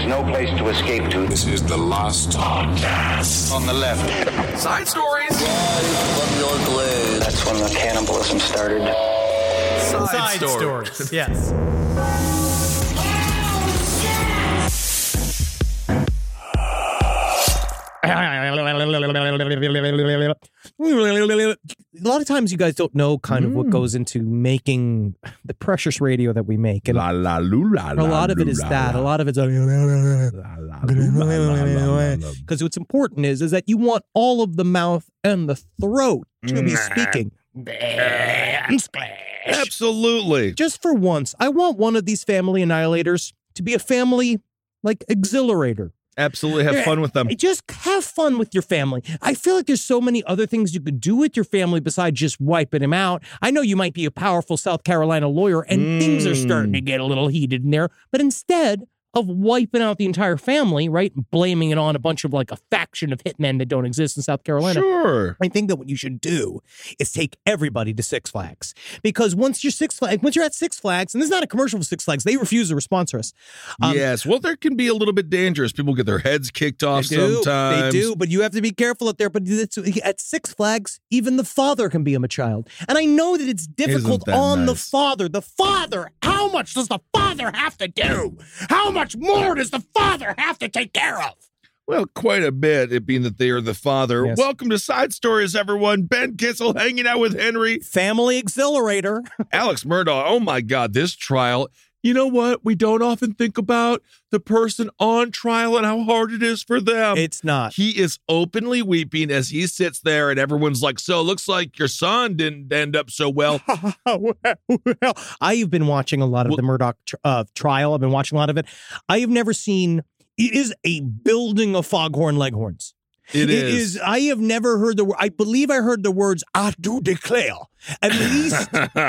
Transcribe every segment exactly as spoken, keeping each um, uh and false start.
is no place to escape to. This is the last podcast. On the left. Side stories. From your glade. That's when the cannibalism started. Side, Side stories. stories. Yes. A lot of times you guys don't know kind of what goes into making the precious radio that we make. And La la loo la a lot of it is that. A lot of it's because what's important is, is that you want all of the mouth and the throat to be speaking. Absolutely. Just for once, I want one of these family annihilators to be a family, like, exhilarator. Absolutely. Have fun with them. Just have fun with your family. I feel like there's so many other things you could do with your family besides just wiping him out. I know you might be a powerful South Carolina lawyer and mm. things are starting to get a little heated in there, but instead of wiping out the entire family, right, blaming it on a bunch of, like, a faction of hitmen that don't exist in South Carolina. Sure. I think that what you should do is take everybody to Six Flags. Because once you're Six Flags, once you're at Six Flags, and this is not a commercial for Six Flags, they refuse to sponsor us. Um, yes, well, there can be a little bit dangerous. People get their heads kicked off they do, sometimes. They do, but you have to be careful out there. But it's, at Six Flags, even the father can become a child. And I know that it's difficult that on nice? the father. The father, how much does the father have to do? How much more does the father have to take care of? Well, quite a bit, it being that they are the father. Yes. Welcome to Side Stories, everyone. Ben Kissel hanging out with Henry. Family exhilarator. Alex Murdaugh. Oh, my God, this trial. You know what? We don't often think about the person on trial and how hard it is for them. It's not. He is openly weeping as he sits there and everyone's like, so it looks like your son didn't end up so well. well, I've been watching a lot of well, the Murdaugh tr- uh, trial. I've been watching a lot of it. I have never seen, it is a building of foghorn leghorns. It, it is. is. I have never heard the word. I believe I heard the words "I do declare" at least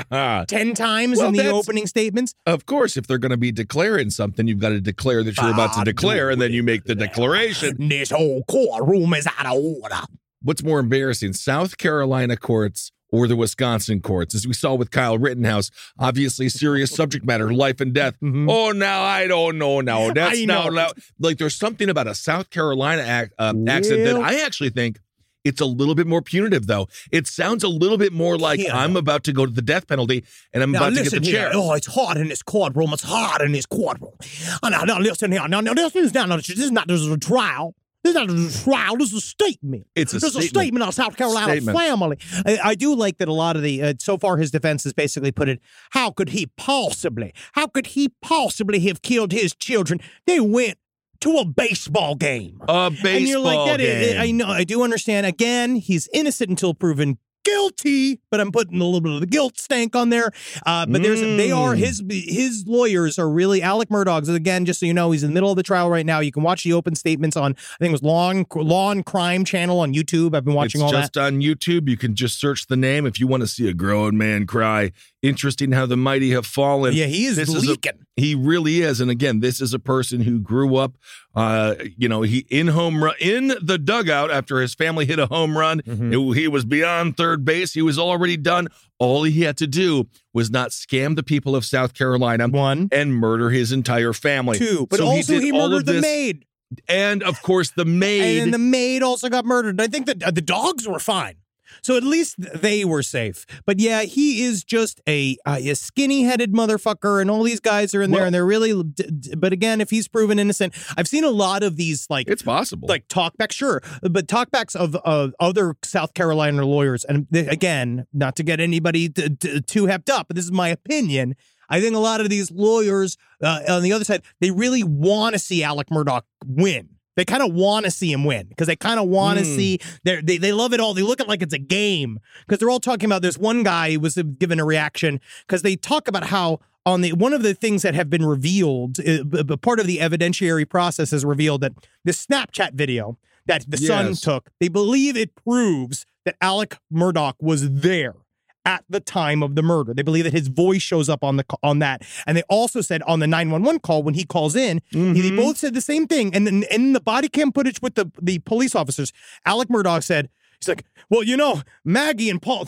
ten times well, in the opening statements. Of course, if they're going to be declaring something, you've got to declare that you're about to declare, and then you make the declaration. This whole courtroom is out of order. What's more embarrassing, South Carolina courts or the Wisconsin courts? As we saw with Kyle Rittenhouse, obviously serious subject matter, life and death. Mm-hmm. Oh, now I don't know. Now that's now like there's something about a South Carolina ac- uh, well, accent that I actually think it's a little bit more punitive, though. It sounds a little bit more like yeah. I'm about to go to the death penalty and I'm now, about to get the chair. Here. Oh, it's hard in this courtroom. It's hard in this courtroom. Oh, now, now, listen here. Now, now, this is not, this is not, this is a trial. This is not a trial. This is a statement. It's a this statement. is a statement of South Carolina statement. family. I, I do like that a lot of the, uh, so far his defense has basically put it, how could he possibly, how could he possibly have killed his children? They went to a baseball game. A baseball and you're like, that game. Is, I know, I do understand. Again, he's innocent until proven guilty, but I'm putting a little bit of the guilt stank on there. Uh, but there's, mm. they are, his his lawyers are really, Alec Murdaugh's, again, just so you know, he's in the middle of the trial right now. You can watch the open statements on, I think it was Law and, Law and Crime channel on YouTube. I've been watching it's all that. It's just on YouTube. You can just search the name if you want to see a grown man cry. Interesting how the mighty have fallen. Yeah, he is this leaking. Is a, he really is. And again, this is a person who grew up, uh, you know, he in home run, in the dugout after his family hit a home run. Mm-hmm. It, he was beyond third base. He was already done. All he had to do was not scam the people of South Carolina. One. And murder his entire family. Two. But so also he, he murdered the this, maid. And, of course, the maid. And the maid also got murdered. I think that uh, the dogs were fine. So at least they were safe. But yeah, he is just a, uh, a skinny-headed motherfucker, and all these guys are in well, there, and they're really... But again, if he's proven innocent... I've seen a lot of these, like... It's possible. Like, talkbacks, sure. But talkbacks of, of other South Carolina lawyers. And they, again, not to get anybody t- t- too hepped up, but this is my opinion. I think a lot of these lawyers, uh, on the other side, they really want to see Alec Murdaugh win. They kind of want to see him win because they kind of want to mm. see they they they love it all. They look at it like it's a game because they're all talking about this one guy who was given a reaction because they talk about how on the one of the things that have been revealed, uh, part of the evidentiary process has revealed that the Snapchat video that the yes. son took, they believe it proves that Alec Murdaugh was there at the time of the murder. They believe that his voice shows up on the on that. And they also said on the nine one one call when he calls in, mm-hmm. they both said the same thing. And then in the body cam footage with the, the police officers, Alec Murdaugh said, he's like, well, you know, Maggie and Paul, they,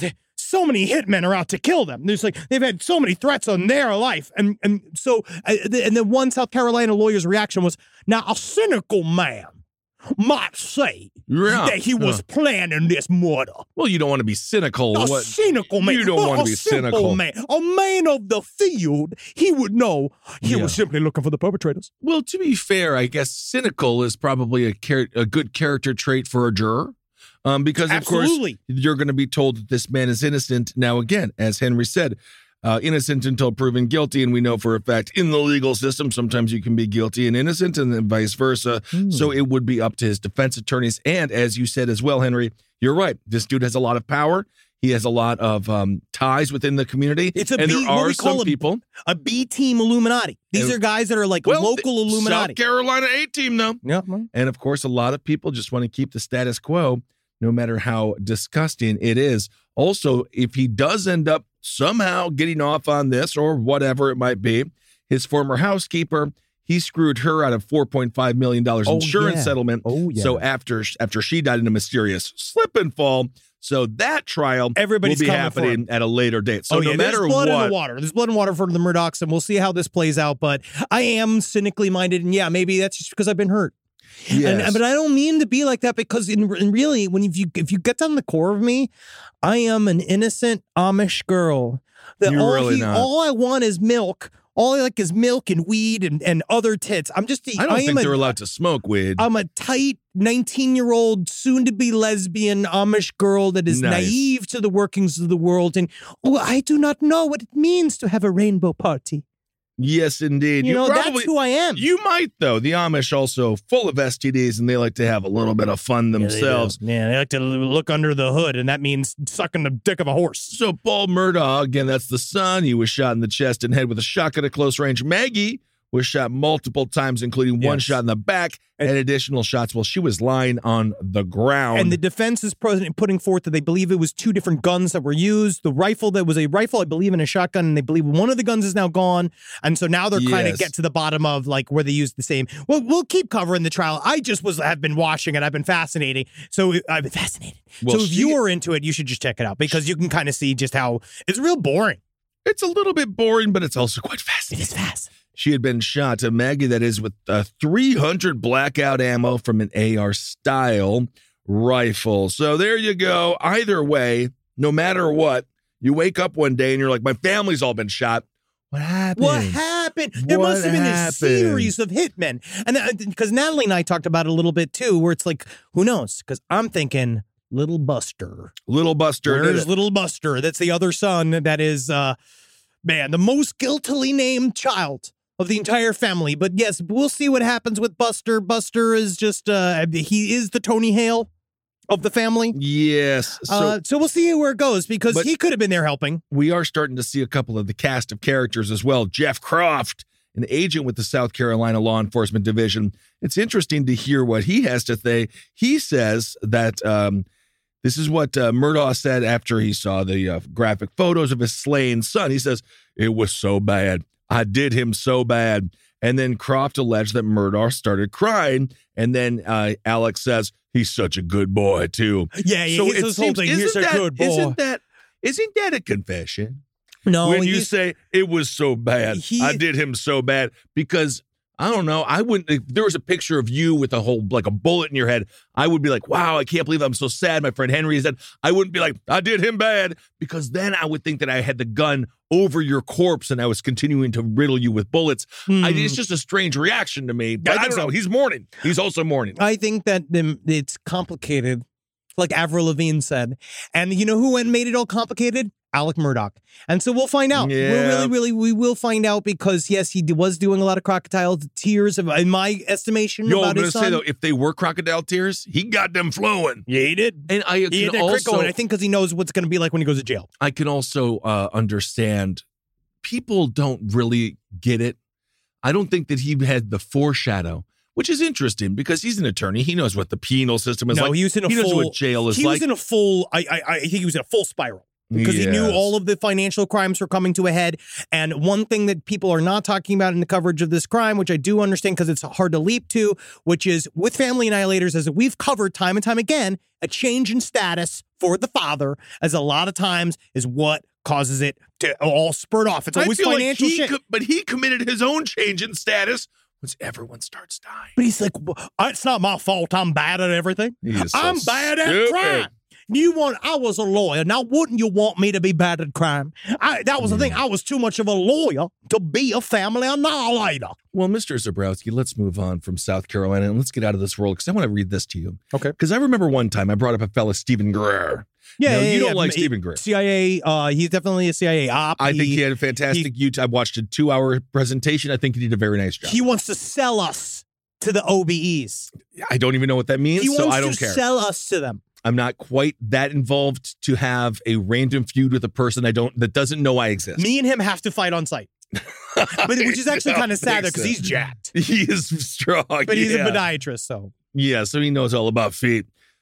so many hitmen are out to kill them. There's like they've had so many threats on their life, and and so uh, and then one South Carolina lawyer's reaction was, "Now a cynical man might say Yeah, that he was yeah. planning this murder." Well, you don't want to be cynical. A What- cynical man. You don't Well, want to a be simple cynical. man. A man of the field. He would know he Yeah. was simply looking for the perpetrators. Well, to be fair, I guess cynical is probably a char- a good character trait for a juror. Um, because, of Absolutely. course, you're going to be told that this man is innocent. Now, again, as Henry said, uh, innocent until proven guilty. And we know for a fact in the legal system, sometimes you can be guilty and innocent and then vice versa. Hmm. So it would be up to his defense attorneys. And as you said as well, Henry, you're right. This dude has a lot of power. He has a lot of um, ties within the community. It's a and B- there what are we call some a- people. A B team Illuminati. These Uh, are guys that are like Well, local the Illuminati. South Carolina A team, though. Yeah. well, And of course, a lot of people just want to keep the status quo, no matter how disgusting it is. Also, if he does end up somehow getting off on this or whatever it might be, his former housekeeper, he screwed her out of four point five million dollars Oh, insurance yeah. settlement. Oh, yeah. So after after she died in a mysterious slip and fall, so that trial Everybody's will be coming for happening him. at a later date. So oh, no yeah, matter there's blood what, in the water. There's blood and water for the Murdochs, and we'll see how this plays out. But I am cynically minded, and yeah, maybe that's just because I've been hurt. yes. And, but I don't mean to be like that because in, in really, when you if you get down the core of me, I am an innocent Amish girl. That You're all really he, not. all I want is milk. All I like is milk and weed and, and other tits. I'm just. I don't I think am they're a, allowed to smoke weed. I'm a tight nineteen-year-old, soon-to-be lesbian Amish girl that is Nice. naive to the workings of the world, and oh, I do not know what it means to have a rainbow party. Yes, indeed. You, know, probably, that's who I am. You might, though. The Amish also full of S T Ds, and they like to have a little bit of fun themselves. Yeah, they like to look under the hood, and that means sucking the dick of a horse. So Paul Murdaugh, again, that's the son. He was shot in the chest and head with a shotgun at close range. Maggie was shot multiple times, including one Yes. shot in the back and, And- additional shots while she was lying on the ground. And the defense is present putting forth that they believe it was two different guns that were used. The rifle that was a rifle, I believe, and a shotgun, and they believe one of the guns is now gone. And so now they're trying to Yes. get to the bottom of like where they used the same. Well, we'll keep covering the trial. I just was have been watching it. I've been fascinating. So I've been fascinated. Well, so if she- you are into it, you should just check it out because you can kind of see just how it's real boring. it's a little bit boring, but it's also quite It fascinating. is fast. She had been shot, uh, Maggie, that is, with uh, three hundred blackout ammo from an A R style rifle. So there you go. Either way, no matter what, you wake up one day and you're like, my family's all been shot. What happened? What happened? There What must have been a happened? series of hitmen. And because Natalie and I talked about it a little bit too, where it's like, who knows? Because I'm thinking Little Buster. Little Buster. did Where's it. Little Buster? That's the other son that is, uh, man, the most guiltily named child of the entire family. But yes, we'll see what happens with Buster. Buster is just, uh, he is the Tony Hale of the family. Yes. So uh, so we'll see where it goes because But- he could have been there helping. we are starting to see a couple of the cast of characters as well. Jeff Croft, an agent with the South Carolina Law Enforcement Division. It's interesting to hear what he has to say. He says that um, this is what uh, Murdaugh said after he saw the uh, graphic photos of his slain son. He says, it was so bad. I did him so bad. And then Croft alleged that Murdaugh started crying. And then uh, Alex says, he's such a good boy, too. Yeah, yeah, So he's it this whole seems, thing. isn't He's a that, good boy. Isn't that, isn't that a confession? No, when you he's- say it was so bad, He- I did him so bad because I don't know. I wouldn't. If there was a picture of you with a whole like a bullet in your head, I would be like, "Wow, I can't believe I'm so sad." My friend Henry said, "I wouldn't be like I did him bad," because then I would think that I had the gun over your corpse and I was continuing to riddle you with bullets. Hmm. I, it's just a strange reaction to me. But I I, think don't so. know. He's mourning. He's also mourning. I think that um, it's complicated, like Avril Lavigne said. And you know who went and made it all complicated? Alec Murdaugh. And so we'll find out. Yeah. We're really, really, we will find out because, yes, he d- was doing a lot of crocodile tears, in my estimation, Yo, I'm about going to his say, son. though, if they were crocodile tears, he got them flowing. Yeah, he did. And I He can had that crit also, going, I think, because he knows what's going to be like when he goes to jail. I can also uh, understand people don't really get it. I don't think that he had the foreshadow, which is interesting because he's an attorney. He knows what the penal system is No, like. he was in a he knows full. what jail is he like. was in a full. I, I, I think he was in a full spiral. because he knew Yes. all of the financial crimes were coming to a head. And one thing that people are not talking about in the coverage of this crime, which I do understand because it's hard to leap to, which is with Family Annihilators, as we've covered time and time again, a change in status for the father, as a lot of times is what causes it to all spurt off. It's always I feel financial like he shit. co- but he committed his own change in status once everyone starts dying. But he's like, well, it's not my fault. I'm bad at everything. He is so I'm bad at stupid. crime. You want? I was a lawyer. Now, wouldn't you want me to be bad at crime? I, that was the thing. I was too much of a lawyer to be a family annihilator. Well, Mister Zabrowski, let's move on from South Carolina and let's get out of this world because I want to read this to you. Okay. Because I remember one time I brought up a fella, Stephen Greer. Yeah, No, yeah, you don't yeah. like He- Stephen Greer. C I A. Uh, he's definitely a C I A op. I think he had a fantastic YouTube. I watched a two-hour presentation. I think he did a very nice job. He wants to sell us to the O B Es. I don't even know what that means, He so wants I don't to care. sell us to them. I'm not quite that involved to have a random feud with a person I don't that doesn't know I exist. Me and him have to fight on site, but which is actually No, kind of sad makes because he's sense. jacked, He is strong, but he's yeah. a podiatrist, so. Yeah, so he knows all about feet.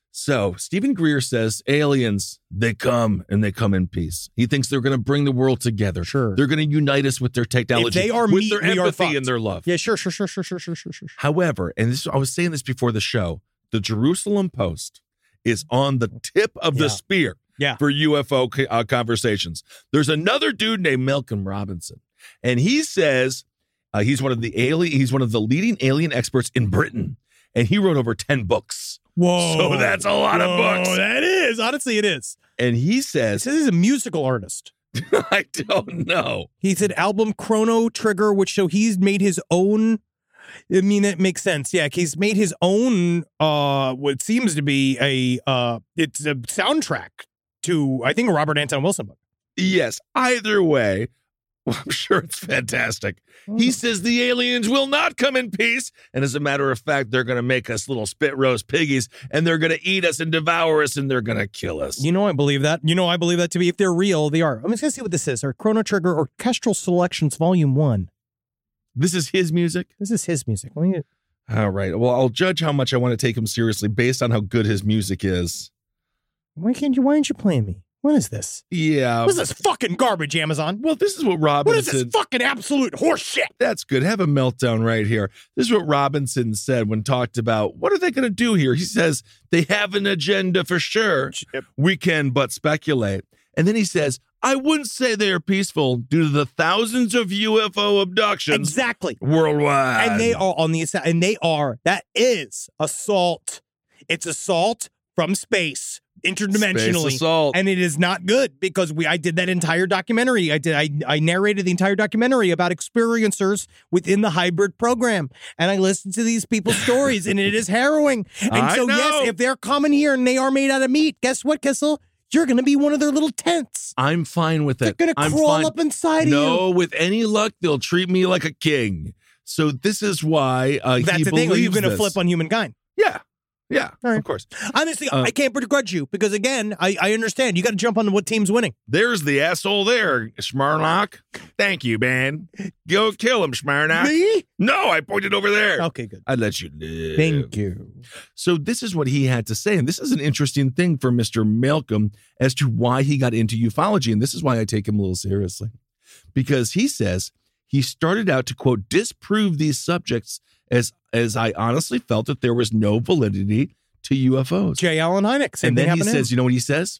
So Stephen Greer says aliens, they come and they come in peace. He thinks they're going to bring the world together. Sure. They're going to unite us with their technology, If they are with meat, their we are empathy fucked. and their love. Yeah, sure, sure, sure, sure, sure, sure, sure, sure. However, and this I was saying this before the show, the Jerusalem Post is on the tip of the Yeah. spear Yeah. for U F O co- uh, conversations. There's another dude named Malcolm Robinson, and he says uh, he's one of the alien. He's one of the leading alien experts in Britain, and he wrote over ten books. Whoa. So that's a lot of Whoa, books. That is. Honestly, it is. And he It says, says he's a musical artist. I don't know. He said album Chrono Trigger, which so he's made his own. I mean, it makes sense. Yeah, he's made his own. Uh, what seems to be a uh, it's a soundtrack to I think a Robert Anton Wilson book. Yes, either way, I'm sure it's fantastic. He says the aliens will not come in peace. And as a matter of fact, they're going to make us little spit roast piggies and they're going to eat us and devour us and they're going to kill us. You know, I believe that. You know, I believe that to be if they're real, they are. I'm just gonna see what this is. Or Chrono Trigger Orchestral Selections Volume One. This is his music. This is his music. Let me. All right. Well, I'll judge how much I want to take him seriously based on how good his music is. Why can't you? Why aren't you playing me? What is this? Yeah. What is this fucking garbage, Amazon? Well, this is what What is Robinson. this fucking absolute horse shit? That's good. Have a meltdown right here. This is what Robinson said when talked about what are they going to do here. He says they have an agenda for sure. We can but speculate. And then he says, I wouldn't say they are peaceful due to the thousands of U F O abductions Exactly. worldwide. And they are on the and they are that is assault. It's assault from space, interdimensionally. Space assault. And it is not good because we I did that entire documentary. I did I I narrated the entire documentary about experiencers within the hybrid program. And I listened to these people's stories and it is harrowing. And I so know. yes, if they're coming here and they are made out of meat, guess what, Kissel? You're gonna be one of their little tents. I'm fine with They're it. gonna I'm crawl fine. up inside No, of you. with any luck, they'll treat me like a king. So this is why uh, That's he the thing. Are you believes gonna this. flip on humankind? Yeah. Yeah, All right. of course. Honestly, Uh, I can't begrudge you because again, I, I understand. You got to jump on what team's winning. There's the asshole there, Smarnock. Thank you, man. Go kill him, Smarnock. Me? No, I pointed over there. Okay, good. I'd let you live. Thank you. So this is what he had to say. And this is an interesting thing for Mister Malcolm as to why he got into ufology. And this is why I take him a little seriously. Because he says he started out to, quote, disprove these subjects as, as I honestly felt that there was no validity to U F Os. J. Allen Hynek. Same And thing then he happened to says, you know what he says?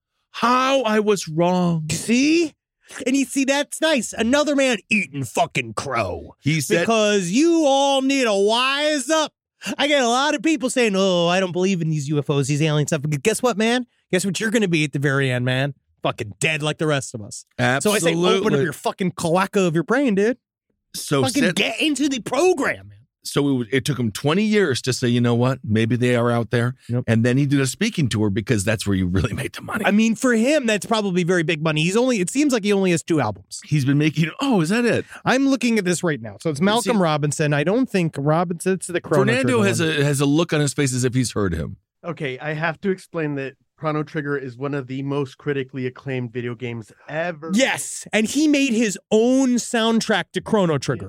How I was wrong. him. See? And you see, that's nice. Another man eating fucking crow. He said, Because you all need to wise up. I get a lot of people saying, oh, I don't believe in these U F Os, these alien stuff. But guess what, man? Guess what you're going to be at the very end, man? Fucking dead like the rest of us. absolutely. So I say, open up your fucking cloaca of your brain, dude. so Fucking said, get into the program, man. so it, was- it took him twenty years to say, you know what? Maybe they are out there. Yep. And then he did a speaking tour because that's where you really made the money. I mean, for him, that's probably very big money. He's only, it seems like he only has two albums. He's been making, oh, is that it? I'm looking at this right now. So it's Malcolm See- Robinson. I don't think Robinson, it's the Chrono Fernando Trigger has one. a has a look on his face as if he's heard him. Okay, I have to explain that Chrono Trigger is one of the most critically acclaimed video games ever. Yes. And he made his own soundtrack to Chrono Trigger.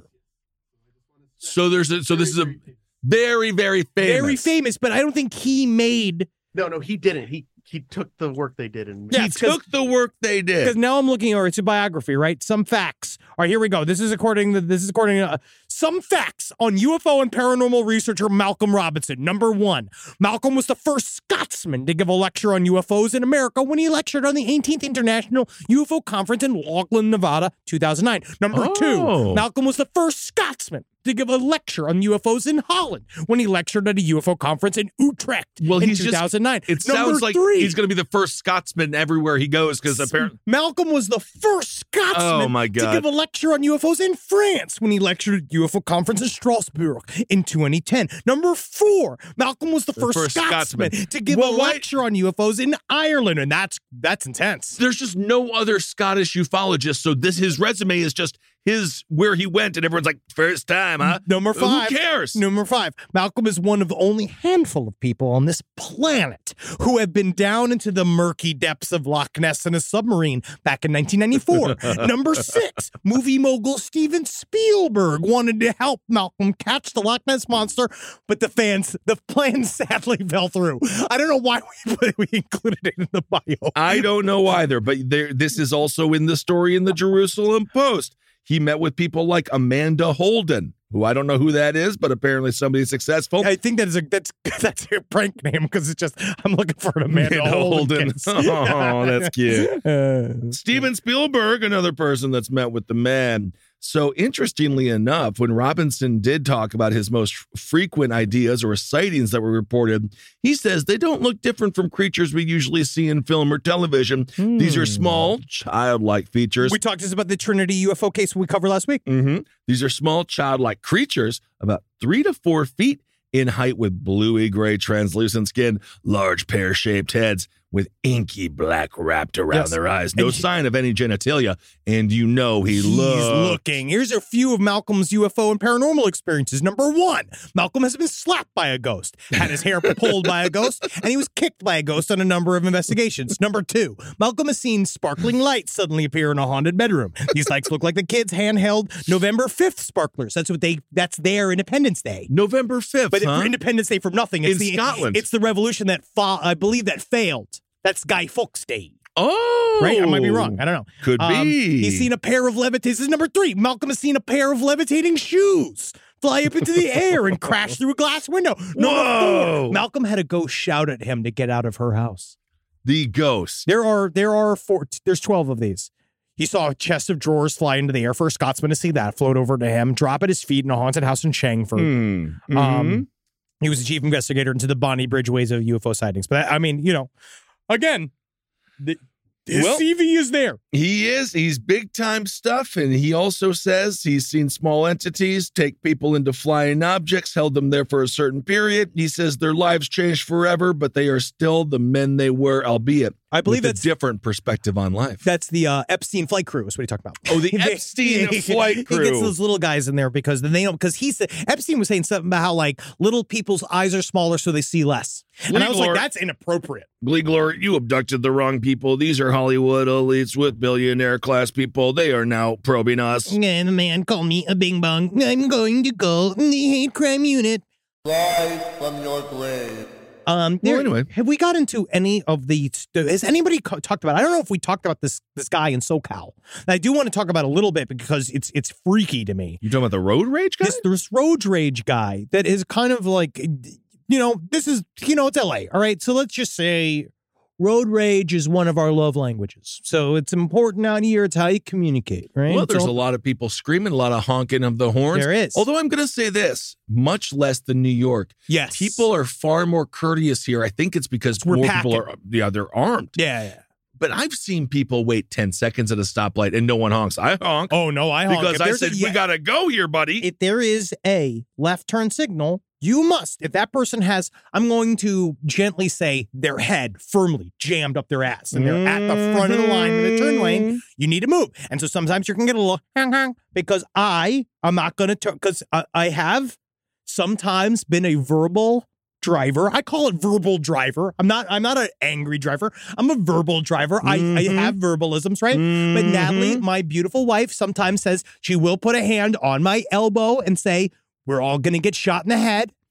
So there's a, so this is a very, very famous. Very famous, but I don't think he made. No, no, he didn't. He he took the work they did and Yeah, he took the work they did. Because now I'm looking, or it's a biography, right? Some facts. All right, here we go. This is according to this is according to uh, some facts on U F O and paranormal researcher Malcolm Robinson. Number one, Malcolm was the first Scotsman to give a lecture on U F Os in America when he lectured on the eighteenth International U F O Conference in Laughlin, Nevada, two thousand nine. Number Oh. two, Malcolm was the first Scotsman to give a lecture on U F Os in Holland when he lectured at a U F O conference in Utrecht Well, in he's two thousand nine. Just, it Number sounds like three, he's going to be the first Scotsman everywhere he goes because apparently. Malcolm was the first Scotsman Oh, my to God. give a lecture on U F Os in France when he lectured at U F O conference in Strasbourg in twenty ten. Number four, Malcolm was the, The first, first Scotsman, Scotsman. to give Well, a why- lecture on U F Os in Ireland, and that's that's intense. There's just no other Scottish ufologists, so this his resume is just his where he went, and everyone's like, first time, huh? Number five. Who cares? Number five, Malcolm is one of the only handful of people on this planet who have been down into the murky depths of Loch Ness in a submarine back in nineteen ninety-four. Number six, movie mogul Steven Spielberg wanted to help Malcolm catch the Loch Ness monster, but the fans, the plan sadly fell through. I don't know why we, put, we included it in the bio. I don't know either, but there, this is also in the story in the Jerusalem Post. He met with people like Amanda Holden, who I don't know who that is, but apparently somebody successful. I think that is a that's that's a prank name because it's just I'm looking for an Amanda, Amanda Holden. Holden. Oh, that's cute. Uh, Steven Spielberg, another person that's met with the man. So interestingly enough, when Robinson did talk about his most frequent ideas or sightings that were reported, he says they don't look different from creatures we usually see in film or television. Hmm. These are small, childlike features. we talked just about the Trinity U F O case we covered last week. Mm-hmm. These are small, childlike creatures, about three to four feet in height, with bluey gray translucent skin, large pear-shaped heads with inky black wrapped around Yes. their eyes. No And he- sign of any genitalia, and you know he He's looks. looking. Here's a few of Malcolm's U F O and paranormal experiences. Number one, Malcolm has been slapped by a ghost, had his hair pulled by a ghost, and he was kicked by a ghost on a number of investigations. Number two, Malcolm has seen sparkling lights suddenly appear in a haunted bedroom. These lights look like the kids' handheld November fifth sparklers. That's what they. That's their Independence Day. November fifth, But huh? for Independence Day from nothing. It's In the, Scotland. It's the revolution that fa- I believe that failed. That's Guy Fawkes Day. Oh, Right? I might be wrong. I don't know. Could Um, be. He's seen a pair of levitating. This is number three. Malcolm has seen a pair of levitating shoes fly up into the air and crash through a glass window. Number Whoa. four. Malcolm had a ghost shout at him to get out of her house. the ghost. There are there are four. There's twelve of these. He saw a chest of drawers fly into the air. For a Scotsman to see that float over to him, drop at his feet in a haunted house in Shangford. Hmm. Um, Mhm. he was the chief investigator into the Bonnie Bridge ways of U F O sightings. But I mean, you know, again, the, his Well- C V is there. He is. He's big time stuff. And he also says he's seen small entities take people into flying objects, held them there for a certain period. He says their lives changed forever, but they are still the men they were, albeit I believe with that's a different perspective on life. That's the uh, Epstein flight crew is what he talked about. Oh, the They- Epstein he- flight He gets crew. those little guys in there because then they don't, because he said, Epstein was saying something about how like little people's eyes are smaller so they see less. And I was like, Gleegler- that's inappropriate. Gleegler, you abducted the wrong people. These are Hollywood elites with billionaire class people. They are now probing us. And a man called me a bing bong. I'm going to call the hate crime unit. Rise from your grave. Um, Well, there- anyway. have we got into any of the? Has anybody co- talked about? I don't know if we talked about this this guy in SoCal. And I do want to talk about it a little bit because it's it's freaky to me. You talking about the road rage guy? This this road rage guy that is kind of like, you know, this is you know it's L A. All right, so let's just say road rage is one of our love languages. So it's important out here. It's how you communicate, right? Well, there's So- a lot of people screaming, a lot of honking of the horns. There is. Although I'm going to say this, much less than New York. yes, People are far more courteous here. I think it's because We're more packing. people are, yeah, they're armed. Yeah, yeah. But I've seen people wait ten seconds at a stoplight and no one honks. I honk Oh no, I honk. because If I there's a- said, yeah, we got to go here, buddy. if there is a left turn signal, you must. If that person has, I'm going to gently say their head firmly jammed up their ass and they're at the front of the line in the turn lane, you need to move. And so sometimes you can get a little hang hang because I am not going to turn because I, I have sometimes been a verbal driver. I call it verbal driver. I'm not I'm not an angry driver. I'm a verbal driver. I, I Mhm. have verbalisms, right? But Mhm. Natalie, my beautiful wife, sometimes says she will put a hand on my elbow and say, we're all going to get shot in the head.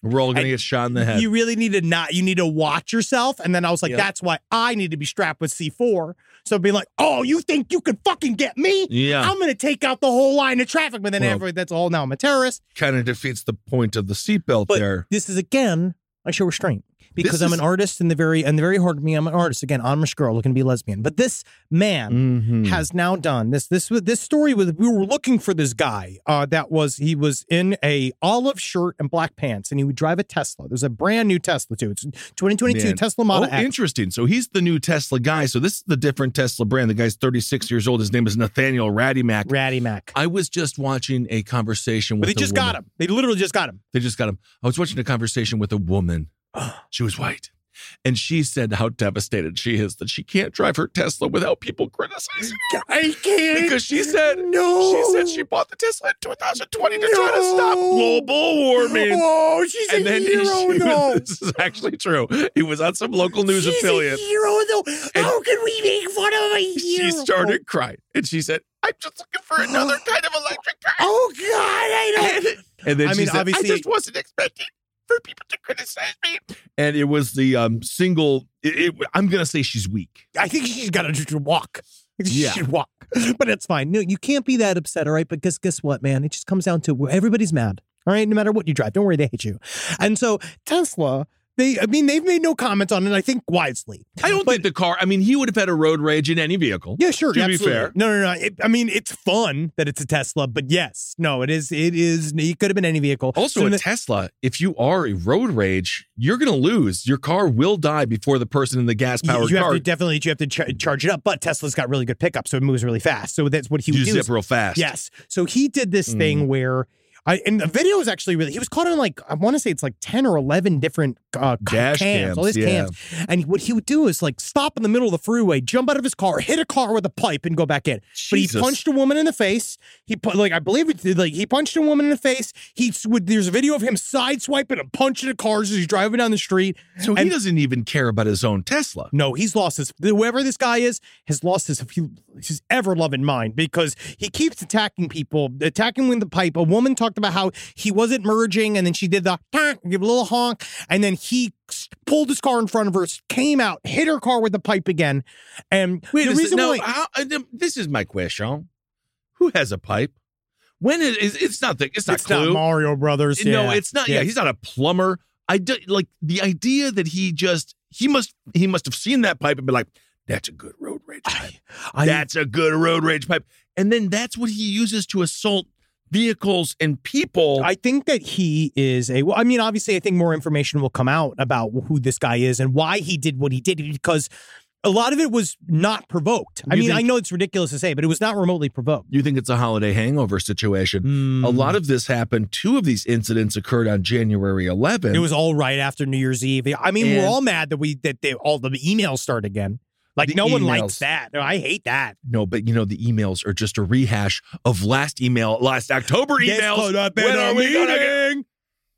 We're all going to And get shot in the head. You really need to not, you need to watch yourself. And then I was like, Yep. that's why I need to be strapped with C four. So be like, oh, you think you could fucking get me? Yeah. I'm going to take out the whole line of traffic. But then Well, after that's all, now I'm a terrorist. Kind of defeats the point of the seatbelt But there. this is, again, I show restraint. Because This I'm is- an artist in the very, and the very heart of me, I'm an artist. Again, Amish girl looking to be lesbian. But this man Mhm. has now done this. This this story was, we were looking for this guy uh, that was, he was in a olive shirt and black pants, and he would drive a Tesla. There's a brand new Tesla too. It's twenty twenty-two Man. Tesla Model Oh, X. interesting. So he's the new Tesla guy. So this is the different Tesla brand. The guy's thirty-six years old. His name is Nathaniel Radimac. Ratty Mac. I was just watching a conversation with But they a just woman. got him. They literally just got him. They just got him. I was watching a conversation with a woman. She was white. And she said how devastated she is that she can't drive her Tesla without people criticizing her. I can't. Because she said, No. she said she bought the Tesla in two thousand twenty to try to stop global warming. Oh, she's And a then hero, she though. was, this is actually true. He was on some local news She's affiliate. a hero, though. How can we make fun of a hero? She started crying. And she said, I'm just looking for another kind of electric car. Oh, God, I don't. And, and then I she mean, said, obviously- I just wasn't expecting for people to criticize me. And it was the um, single, it, it, I'm going to say she's weak. I think she's got to walk. I think She Yeah. should walk. But it's fine. No, you can't be that upset, all right? But guess, guess what, man? It just comes down to everybody's mad, all right? No matter what you drive. Don't worry, they hate you. And so Tesla, they, I mean, they've made no comments on it, I think, wisely. I don't But- think the car, I mean, he would have had a road rage in any vehicle. Yeah, sure. To be absolutely. fair. No, no, no. It, I mean, it's fun that it's a Tesla, but yes, no, it is. It is. It could have been any vehicle. Also, So a the- Tesla, if you are a road rage, you're going to lose. Your car will die before the person in the gas you, powered you have car. to definitely you have to ch- charge it up. But Tesla's got really good pickup, so it moves really fast. So that's what he would You do. zip is- real fast. Yes. So he did this Mm. thing where. I, and the video is actually really, he was caught on like, I want to say it's like ten or eleven different uh, Dash cams, all cams, these yeah. cams. And what he would do is like stop in the middle of the freeway, jump out of his car, hit a car with a pipe and go back in. But he Jesus. punched a woman in the face. He put like, I believe it, like he punched a woman in the face. He would, there's a video of him sideswiping and punching the cars as he's driving down the street. So he And- doesn't even care about his own Tesla. No, he's lost his, whoever this guy is, has lost his, his ever loving mind because he keeps attacking people, attacking with the pipe. A woman talked about how he wasn't merging and then she did the honk, give a little honk. And then he pulled his car in front of her, came out, hit her car with the pipe again. And Wait the a reason second. No, why, how, uh, this is my question. Who has a pipe? When it is, it's not the, it's not it's Clue. not Mario Brothers. No, yeah. it's not. Yeah, he's not a plumber. I do, like the idea that he just he must he must have seen that pipe and be like, that's a good road rage pipe. I- that's a good road rage pipe. And then that's what he uses to assault vehicles and people. I think that he is a, well, I mean, obviously, I think more information will come out about who this guy is and why he did what he did because a lot of it was not provoked. I You mean, think- I know it's ridiculous to say, but it was not remotely provoked. you think it's a holiday hangover situation? A lot of this happened. Two of these incidents occurred on January eleventh. It was all right after New Year's Eve. I mean, we're And- all mad that we that they all the emails start again. Like The no one emails. likes that. No, I hate that. no, but you know the emails are just a rehash of last email, last October This emails. could have been When a are we gonna get- meeting.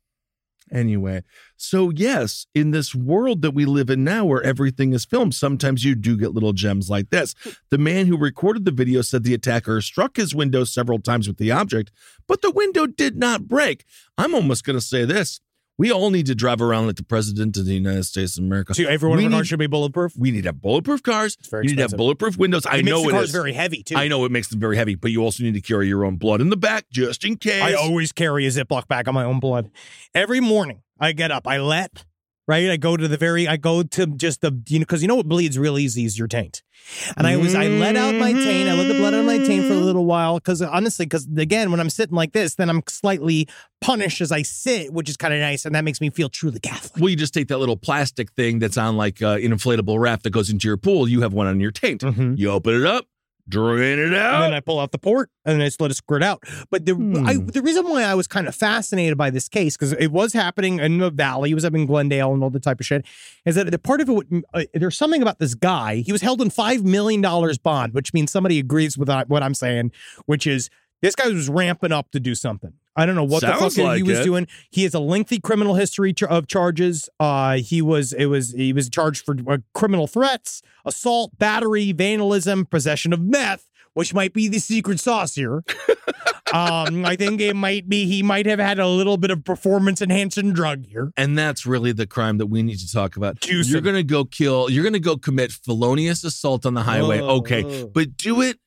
Anyway, so yes, in this world that we live in now where everything is filmed, sometimes you do get little gems like this. The man who recorded the video said the attacker struck his window several times with the object, but the window did not break. I'm almost going to say this. We all need to drive around like the president of the United States of America. So every one We of our need- cars should be bulletproof. We need to have bulletproof cars. very You need to have expensive. bulletproof windows. I It makes know the it cars is. very heavy too. I know it makes them very heavy, but you also need to carry your own blood in the back just in case. I always carry a Ziploc bag on my own blood. Every morning I get up, I let, right? I go to the very, I go to just the, you know, because you know what bleeds real easy is your taint. And I was, I let out my taint. I let the blood out of my taint for a little while because honestly, because again, when I'm sitting like this, then I'm slightly punished as I sit, which is kind of nice. And that makes me feel truly Catholic. Well, you just take that little plastic thing that's on like uh, an inflatable raft that goes into your pool. You have one on your taint. Mhm. You open it up, drain it And out. then I pull out the port and I just let it squirt out. But the Hmm. I, the reason why I was kind of fascinated by this case, because it was happening in the Valley, it was up in Glendale and all the type of shit, is that the part of it, would- uh, there's something about this guy. He was held in five million dollars bond, which means somebody agrees with what I'm saying, which is this guy was ramping up to do something. I don't know what Sounds the fuck like he was it. doing. He has a lengthy criminal history ch- of charges. Uh, he was it was he was charged for uh, criminal threats, assault, battery, vandalism, possession of meth, which might be the secret sauce here. um, I think it might be he might have had a little bit of performance enhancing drug here. And that's really the crime that we need to talk about. Juicing. You're going to go kill, you're going to go commit felonious assault on the highway. Oh. Okay, but do it,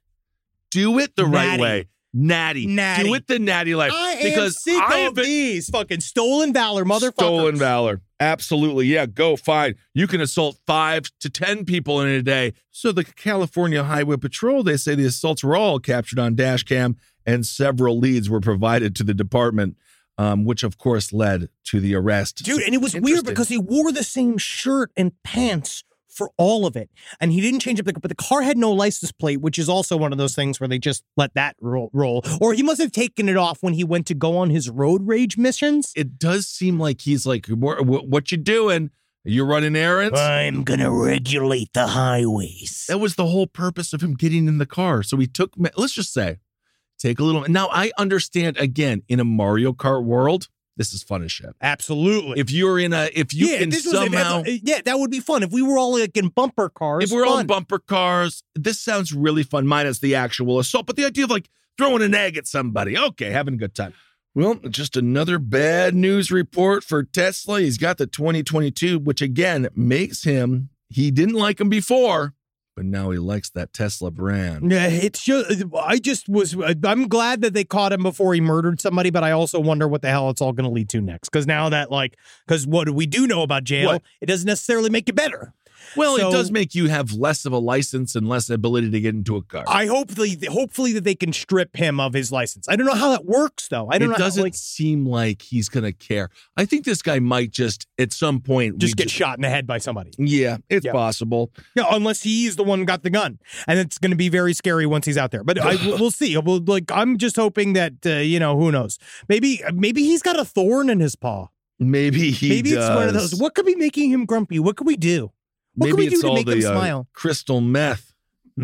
do it the right Natty. way. Natty. Natty. Do it the natty life. I because am sick I of have been- these fucking stolen valor, motherfuckers. Stolen valor. Absolutely. Yeah, go fine. You can assault five to ten people in a day. So the California Highway Patrol, they say the assaults were all captured on dash cam and several leads were provided to the department, um, which of course led to the arrest. Dude, and it was weird Interesting. because he wore the same shirt and pants for all of it. And he didn't change up the, but the car had no license plate, which is also one of those things where they just let that roll. roll. Or he must have taken it off when he went to go on his road rage missions. It does seem like he's like, "What, what you doing? You running errands?" I'm going to regulate the highways. That was the whole purpose of him getting in the car. So he took, let's just say, take a little. Now, I understand, again, in a Mario Kart world, this is fun as shit. Absolutely. If you're in a, if you yeah, can this somehow. Was, yeah, that would be fun. If we were all like in bumper cars. If we're all fun. in bumper cars, this sounds really fun, minus the actual assault. But the idea of like throwing an egg at somebody, okay, having a good time. Well, just another bad news report for Tesla. He's got the twenty twenty-two, which again makes him, he didn't like him before, but now he likes that Tesla brand. Yeah, it's just, I just was, I'm glad that they caught him before he murdered somebody, but I also wonder what the hell it's all going to lead to next. Because now that, like, because what we do know about jail, What? it doesn't necessarily make you better. Well, So- it does make you have less of a license and less ability to get into a car. I hopefully, hopefully that they can strip him of his license. I don't know how that works, though. I don't it know. doesn't how, like, seem like he's going to care. I think this guy might just, at some point, just we get shot in the head by somebody. Yeah, it's Yeah. possible. Yeah, unless he's the one who got the gun, and it's going to be very scary once he's out there. But I, we'll see. We'll, like, I'm just hoping that uh, you know, who knows? Maybe, maybe he's got a thorn in his paw. Maybe he Maybe does. it's one of those. What could be making him grumpy? What could we do? What Maybe can we it's do to all make him the uh, smile? crystal meth.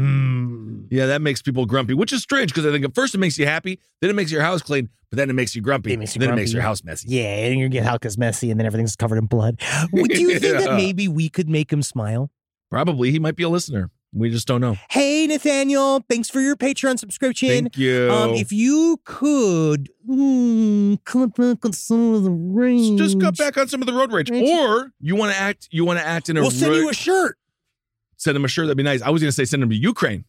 Mm. Yeah, that makes people grumpy, which is strange because I think at first it makes you happy, then it makes your house clean, but then it makes you grumpy, It makes you then grumpy. it makes your house messy. Yeah, and you get Halka's messy, and then everything's covered in blood. Would you think Yeah. that maybe we could make him smile? Probably. He might be a listener. We just don't know. Hey, Nathaniel, thanks for your Patreon subscription. Thank you. Um, if you could mm, cut back on some of the range, just cut back on some of the road rage, Range. or you want to act. You want to act in a. We'll send ro- you a shirt. send him a shirt. That'd be nice. I was going to say send him to Ukraine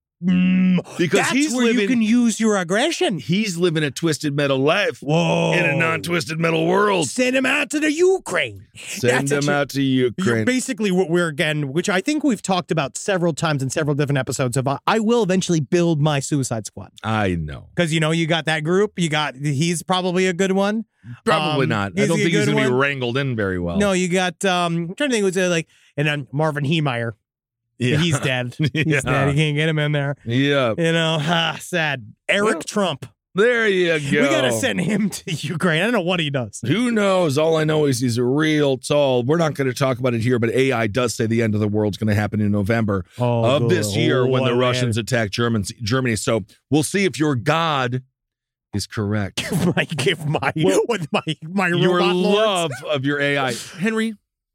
Mm, because that's he's where living. you can use your aggression. he's living a twisted metal life Whoa! in a non-twisted metal world. Send him out to the Ukraine. Send That's him a- out to You're Ukraine. basically what we're again, which I think we've talked about several times in several different episodes of. uh, I will eventually build my Suicide Squad I know. because you know you got that group. You got he's probably a good one. Probably Um, not. I is don't he a think he's good going to be one? wrangled in very well. No, you got. um I'm trying to think. Was it like and then Marvin Heemeyer? yeah. He's dead. He's Yeah. dead. You can't get him in there. Yeah. You know, ah, sad. Eric Well, Trump. There you go. We gotta send him to Ukraine. I don't know what he does. Who knows? All I know is he's real tall. We're not going to talk about it here, but A I does say the end of the world's going to happen in November Oh, of this year when the what, Russians attack Germany. Germany. So we'll see if your God is correct. I give my Well, with my my Your robot lords. love of your A I, Henry.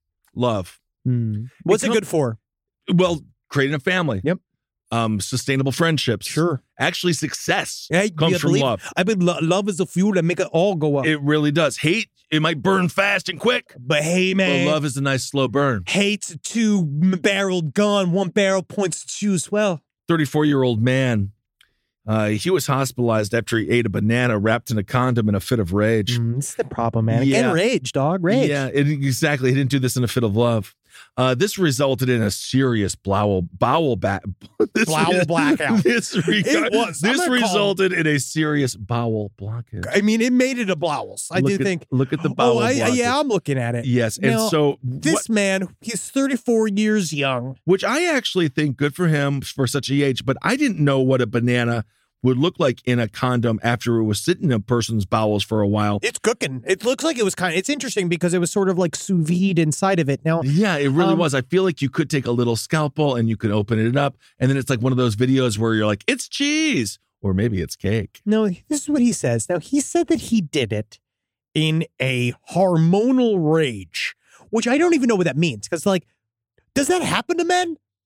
Love. Hmm. What's it Become- good for? Well, creating a family. Yep. Um, sustainable friendships. Sure. Actually, success Yeah, comes yeah, from believe- love. I believe lo- love is the fuel that make it all go up. It really does. Hate, it might burn fast and quick. but hey, man, But love is a nice slow burn. hate's a two-barreled gun. One barrel points at you as well. thirty-four-year-old man. Uh, he was hospitalized after he ate a banana wrapped in a condom in a fit of rage. Mm, this is the problem, man. Yeah. Again, rage, dog. Rage. Yeah, it, exactly. He didn't do this in a fit of love. Uh, this resulted in a serious bowel bowel bat. this Bowel blackout. This, re- It was. I'm this gonna call- resulted in a serious bowel blockage. I mean, it made it a bowels. I Look do at- think. Look at the bowel Oh, I, blockage. yeah, I'm looking at it. Yes, and Now, so This what- man, he's thirty-four years young. which I actually think good for him for such a age, but I didn't know what a banana would look like in a condom after it was sitting in a person's bowels for a while. It's cooking. It looks like it was kind of, it's interesting because it was sort of like sous vide inside of it. Now, Yeah, it really Um, was. I feel like you could take a little scalpel and you could open it up, and then it's like one of those videos where you're like, it's cheese, or maybe it's cake. no, this is what he says. Now, he said that he did it in a hormonal rage, which I don't even know what that means. Because, like, does that happen to men?